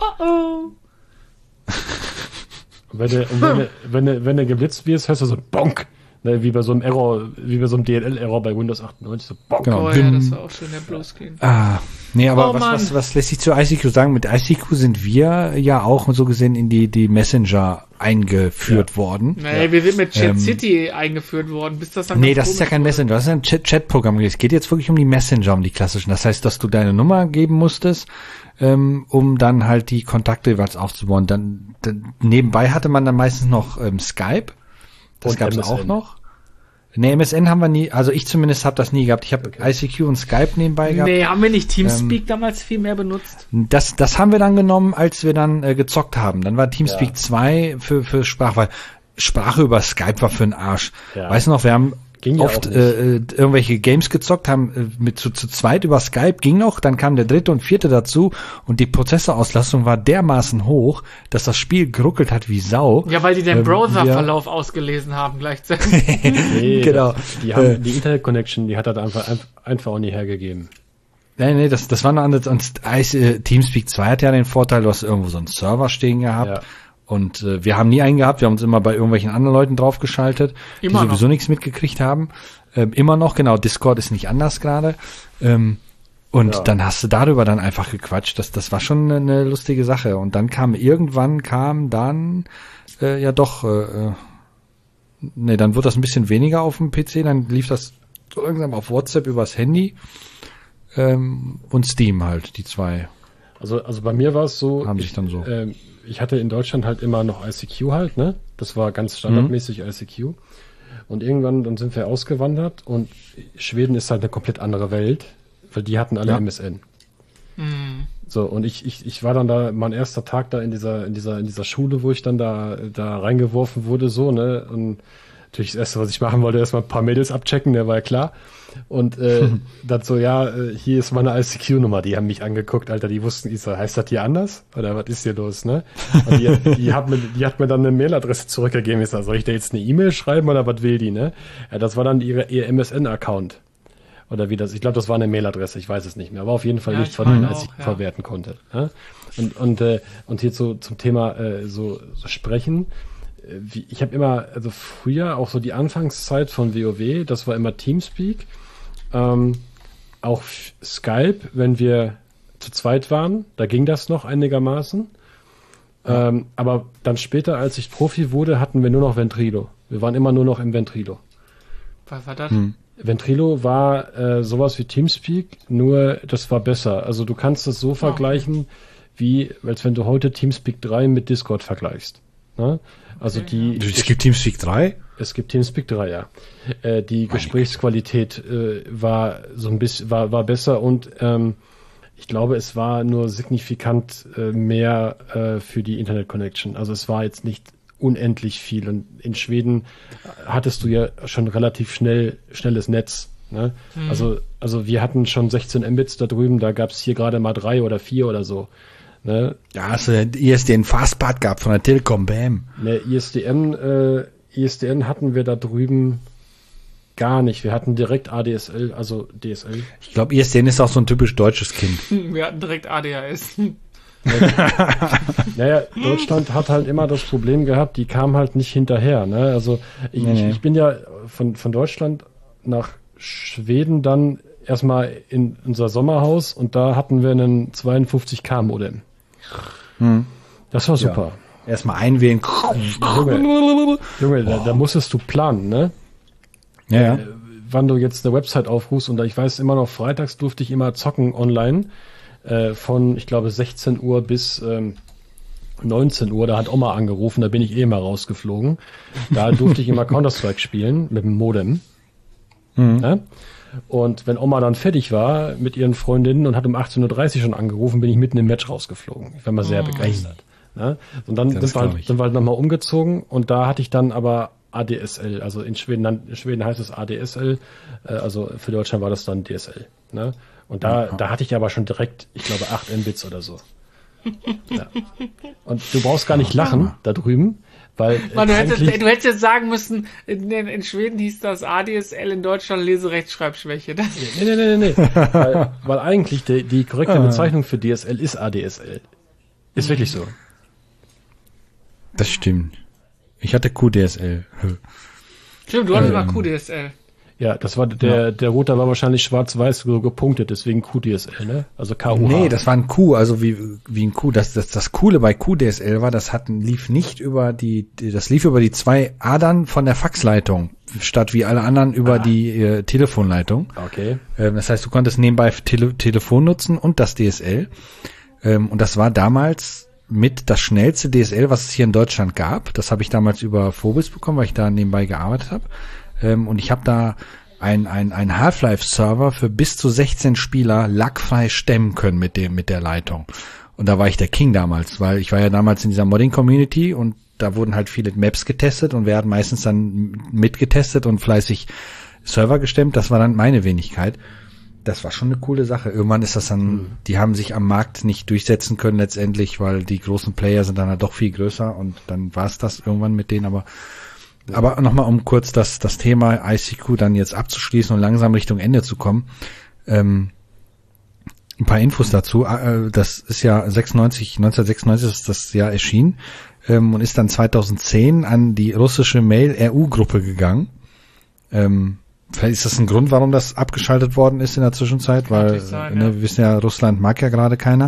wenn du geblitzt wirst, hörst du so Bonk. Ne, wie bei so einem DLL-Error bei Windows 98, so Bonk. Genau. Oh ja, das war auch schön, der Bluescreen. Nee, aber was lässt sich zu ICQ sagen? Mit ICQ sind wir ja auch so gesehen in die Messenger eingeführt worden. Nee, wir sind mit Chat City eingeführt worden. Bis das dann das ist ja kein Messenger, das ist ein Chat-Programm. Es geht jetzt wirklich um die Messenger, um die klassischen. Das heißt, dass du deine Nummer geben musstest, um dann halt die Kontakte jeweils aufzubauen. Dann nebenbei hatte man dann meistens noch Skype. Das gab es auch noch. Nee, MSN haben wir nie, also ich zumindest habe das nie gehabt. Ich habe ICQ und Skype nebenbei gehabt. Nee, haben wir nicht Teamspeak damals viel mehr benutzt? Das haben wir dann genommen, als wir dann gezockt haben. Dann war Teamspeak 2 für Sprache, weil Sprache über Skype war für den Arsch. Ja. Weißt du noch, wir haben oft irgendwelche Games gezockt, haben mit zu zweit über Skype, ging noch, dann kam der 3. und 4. dazu und die Prozessorauslastung war dermaßen hoch, dass das Spiel geruckelt hat wie Sau. Ja, weil die den Browserverlauf ausgelesen haben gleichzeitig. Nee, genau. Die haben die Internet-Connection, die hat das einfach auch nie hergegeben. Nee, das war noch anders. Und Teamspeak 2 hat ja den Vorteil, du hast irgendwo so einen Server stehen gehabt. Ja. Und wir haben nie einen gehabt, wir haben uns immer bei irgendwelchen anderen Leuten draufgeschaltet, die sowieso nichts mitgekriegt haben. Immer noch, genau, Discord ist nicht anders gerade. Und dann hast du darüber dann einfach gequatscht. Das war schon eine lustige Sache. Und dann dann wird das ein bisschen weniger auf dem PC. Dann lief das so langsam auf WhatsApp übers Handy und Steam halt, die zwei. Also bei mir war es so, haben sich dann so. Ich hatte in Deutschland halt immer noch ICQ halt, ne? Das war ganz standardmäßig ICQ. Und irgendwann dann sind wir ausgewandert und Schweden ist halt eine komplett andere Welt, weil die hatten alle MSN. Mhm. So, und ich war dann da, mein erster Tag da in dieser Schule, wo ich dann da reingeworfen wurde, so, ne? Und natürlich das erste, was ich machen wollte, erstmal ein paar Mädels abchecken, der war ja klar. Und dann so, hier ist meine ICQ-Nummer, die haben mich angeguckt, Alter, die wussten, ich so, heißt das hier anders? Oder was ist hier los, ne? Und die hat mir dann eine Mailadresse zurückgegeben. Ich sag, soll ich da jetzt eine E-Mail schreiben oder was will die, ne? Ja, das war dann ihr MSN-Account. Oder wie das, ich glaube, das war eine Mailadresse, ich weiß es nicht mehr, aber auf jeden Fall nichts, was man als ICQ verwerten konnte. Ne? Und hier zum Thema so sprechen, ich habe immer, also früher auch so die Anfangszeit von WoW, das war immer Teamspeak, auch Skype, wenn wir zu zweit waren, da ging das noch einigermaßen. Aber dann später, als ich Profi wurde, hatten wir nur noch Ventrilo. Wir waren immer nur noch im Ventrilo. Was war das? Ventrilo war sowas wie Teamspeak, nur das war besser. Also du kannst das so vergleichen, wie als wenn du heute Teamspeak 3 mit Discord vergleichst. Ne? Also es gibt Teamspeak 3? Es gibt Teamspeak 3, ja. Die Gesprächsqualität war so ein bisschen war besser und ich glaube, es war nur signifikant mehr für die Internet-Connection. Also es war jetzt nicht unendlich viel. Und in Schweden hattest du ja schon relativ schnelles Netz. Ne? Also wir hatten schon 16 Mbits da drüben, da gab es hier gerade mal 3 oder 4 oder so. Ne? Ja, hast du ISDN Fastpart gehabt von der Telekom, bam. Ne, ISDN hatten wir da drüben gar nicht. Wir hatten direkt ADSL, also DSL. Ich glaube, ISDN ist auch so ein typisch deutsches Kind. Wir hatten direkt ADHS. Naja, Deutschland hat halt immer das Problem gehabt, die kam halt nicht hinterher. Ne? Also ich bin ja von Deutschland nach Schweden dann erstmal in unser Sommerhaus und da hatten wir einen 52K Modem. Das war super. Ja. Erstmal einwählen. Junge, da musstest du planen, ne? Ja. Wann du jetzt eine Website aufrufst und ich weiß immer noch, freitags durfte ich immer zocken online. Von, ich glaube, 16 Uhr bis 19 Uhr, da hat Oma angerufen, da bin ich immer rausgeflogen. Da durfte ich immer Counter-Strike spielen mit dem Modem. Ja? Und wenn Oma dann fertig war mit ihren Freundinnen und hat um 18.30 Uhr schon angerufen, bin ich mitten im Match rausgeflogen. Ich war mal sehr begeistert. Ja? Und dann sind wir halt nochmal umgezogen und da hatte ich dann aber ADSL, also in Schweden heißt es ADSL, also für Deutschland war das dann DSL. Ne? Und da hatte ich aber schon direkt, ich glaube, 8 Mbits oder so. Ja. Und du brauchst gar nicht lachen da drüben, weil du hättest jetzt sagen müssen, in Schweden hieß das ADSL, in Deutschland Leserechtschreibschwäche. Nee. weil eigentlich die korrekte Bezeichnung für DSL ist ADSL. Ist wirklich so. Das stimmt. Ich hatte QDSL. Stimmt, du hattest mal QDSL. Ja, das war der Router war wahrscheinlich schwarz-weiß so gepunktet, deswegen QDSL, ne? Also KUH. Nee, das war ein Q, also wie ein Q. Das Coole bei QDSL war, das lief über die 2 Adern von der Faxleitung, statt wie alle anderen über die Telefonleitung. Okay. Das heißt, du konntest nebenbei Telefon nutzen und das DSL. Und das war damals mit das schnellste DSL, was es hier in Deutschland gab. Das habe ich damals über Phobis bekommen, weil ich da nebenbei gearbeitet habe. Und ich habe da ein Half-Life-Server für bis zu 16 Spieler lackfrei stemmen können mit der Leitung. Und da war ich der King damals, weil ich war ja damals in dieser Modding-Community und da wurden halt viele Maps getestet und wir hatten meistens dann mitgetestet und fleißig Server gestemmt. Das war dann meine Wenigkeit. Das war schon eine coole Sache. Irgendwann ist das dann, die haben sich am Markt nicht durchsetzen können letztendlich, weil die großen Player sind dann halt doch viel größer und dann war es das irgendwann mit denen, aber nochmal, um kurz das Thema ICQ dann jetzt abzuschließen und langsam Richtung Ende zu kommen. Ein paar Infos dazu. Das ist ja 1996 ist das Jahr erschienen und ist dann 2010 an die russische Mail-RU-Gruppe gegangen. Vielleicht ist das ein Grund, warum das abgeschaltet worden ist in der Zwischenzeit, weil wir wissen ja, Russland mag ja gerade keiner.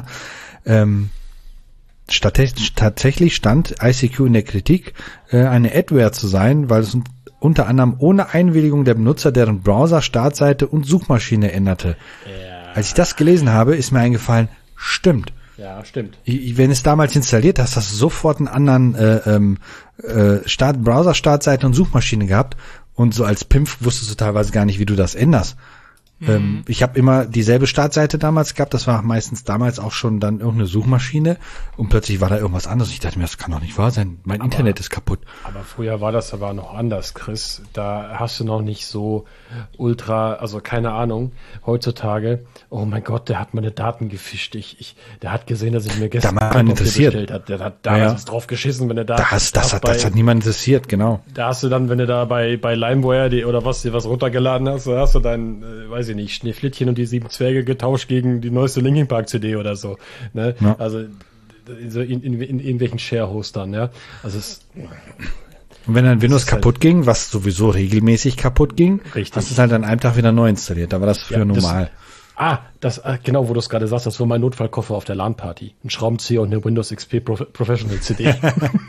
Tatsächlich stand ICQ in der Kritik, eine Adware zu sein, weil es unter anderem ohne Einwilligung der Benutzer deren Browser, Startseite und Suchmaschine änderte. Ja. Als ich das gelesen habe, ist mir eingefallen, stimmt. Ja, stimmt. Wenn es damals installiert hast, hast du sofort einen anderen Browser, Startseite und Suchmaschine gehabt. Und so als Pimp wusstest du teilweise gar nicht, wie du das änderst. Ich habe immer dieselbe Startseite damals gehabt, das war meistens damals auch schon dann irgendeine Suchmaschine und plötzlich war da irgendwas anderes. Ich dachte mir, das kann doch nicht wahr sein, mein Internet ist kaputt. Aber früher war das aber noch anders, Chris. Da hast du noch nicht so ultra, also keine Ahnung, heutzutage, oh mein Gott, der hat meine Daten gefischt. Der hat gesehen, dass ich mir gestern bestellt habe. Der hat damals drauf geschissen, wenn er da... Das hat niemand interessiert, genau. Da hast du dann, wenn du da bei LimeWire oder was runtergeladen hast, da hast du dein, weiß ich nicht, Schneeflittchen und die 7 Zwerge getauscht gegen die neueste Linkin Park CD oder so. Ne? Ja. Also in irgendwelchen Share-Hostern, ja. Also und wenn dann Windows kaputt ging, was sowieso regelmäßig kaputt ging, richtig, hast du es halt an einem Tag wieder neu installiert. Da war das früher normal. Genau, wo du es gerade sagst, das war mein Notfallkoffer auf der LAN-Party. Ein Schraubenzieher und eine Windows XP Professional CD.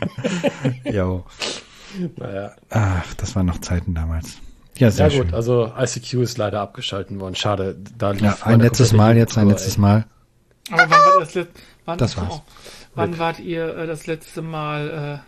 Jo. Naja. Ach, das waren noch Zeiten damals. Ja, sehr schön. Also ICQ ist leider abgeschalten worden. Schade. Ein letztes Mal. Aber wann war das letzte Mal? Das war's. Wann wart ihr das letzte Mal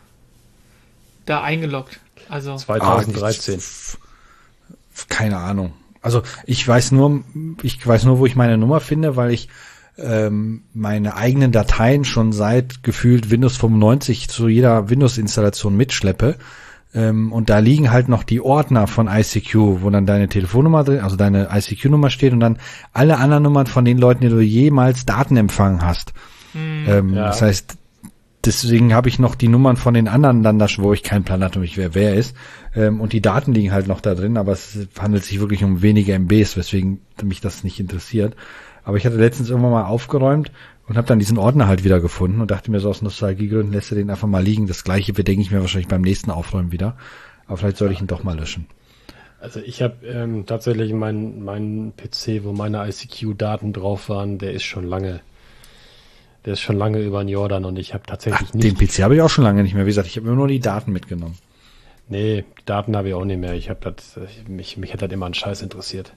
da eingeloggt? Also 2013. Keine Ahnung. Also ich weiß nur, wo ich meine Nummer finde, weil ich meine eigenen Dateien schon seit gefühlt Windows 95 zu jeder Windows-Installation mitschleppe. Und da liegen halt noch die Ordner von ICQ, wo dann deine Telefonnummer drin, also deine ICQ-Nummer steht und dann alle anderen Nummern von den Leuten, die du jemals Daten empfangen hast. Das heißt, deswegen habe ich noch die Nummern von den anderen dann, wo ich keinen Plan hatte, wer ist. Und die Daten liegen halt noch da drin, aber es handelt sich wirklich um wenige MBs, weswegen mich das nicht interessiert. Aber ich hatte letztens irgendwann mal aufgeräumt und habe dann diesen Ordner halt wieder gefunden und dachte mir so aus Nostalgiegründen, lässt du den einfach mal liegen. Das Gleiche denke ich mir wahrscheinlich beim nächsten Aufräumen wieder. Aber vielleicht sollte ich ihn doch mal löschen. Also ich habe tatsächlich meinen PC, wo meine ICQ-Daten drauf waren, der ist schon lange über den Jordan und ich habe tatsächlich nicht... Den PC habe ich auch schon lange nicht mehr. Wie gesagt, ich habe immer nur die Daten mitgenommen. Nee, die Daten habe ich auch nicht mehr. Mich hat das immer an Scheiß interessiert.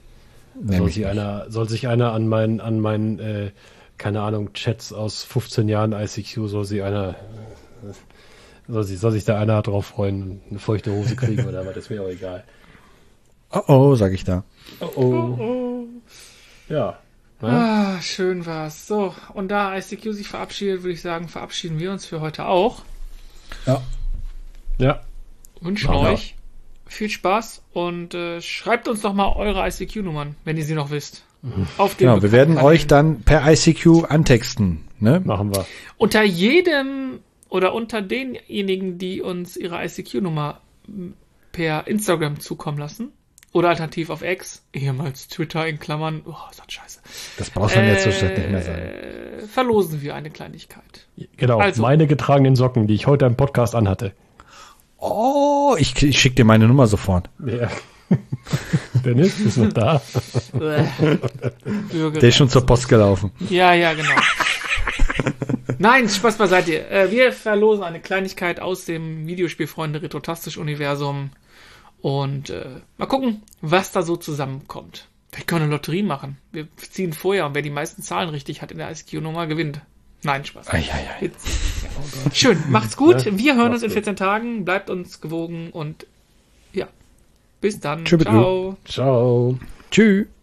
Soll sich einer an meinen keine Ahnung, Chats aus 15 Jahren ICQ, soll sich da einer drauf freuen, eine feuchte Hose kriegen oder was, das ist mir auch egal. Oh, sag ich da. Oh. Ja. Schön war's. So, und da ICQ sich verabschiedet, würde ich sagen, verabschieden wir uns für heute auch. Ja. Wünschen euch viel Spaß und schreibt uns doch mal eure ICQ-Nummern, wenn ihr sie noch wisst. Auf den wir werden euch dann per ICQ antexten. Ne? Machen wir. Unter jedem oder unter denjenigen, die uns ihre ICQ-Nummer per Instagram zukommen lassen oder alternativ auf X, ehemals Twitter in Klammern, ist das scheiße. Das brauchst du jetzt so schnell nicht mehr sagen. Verlosen wir eine Kleinigkeit. Genau, also, meine getragenen Socken, die ich heute im Podcast anhatte. Oh, ich schicke dir meine Nummer sofort. Ja. Dennis, ist noch da. Der ist schon zur Post gelaufen. Ja, genau. Nein, Spaß beiseite. Wir verlosen eine Kleinigkeit aus dem Videospielfreunde Retrotastisch-Universum und mal gucken, was da so zusammenkommt. Wir können eine Lotterie machen. Wir ziehen vorher und wer die meisten Zahlen richtig hat in der ICQ-Nummer, gewinnt. Nein, Spaß. Schön, macht's gut. Wir hören uns in 14 Tagen. Bleibt uns gewogen und bis dann. Ciao. Ciao. Tschüss.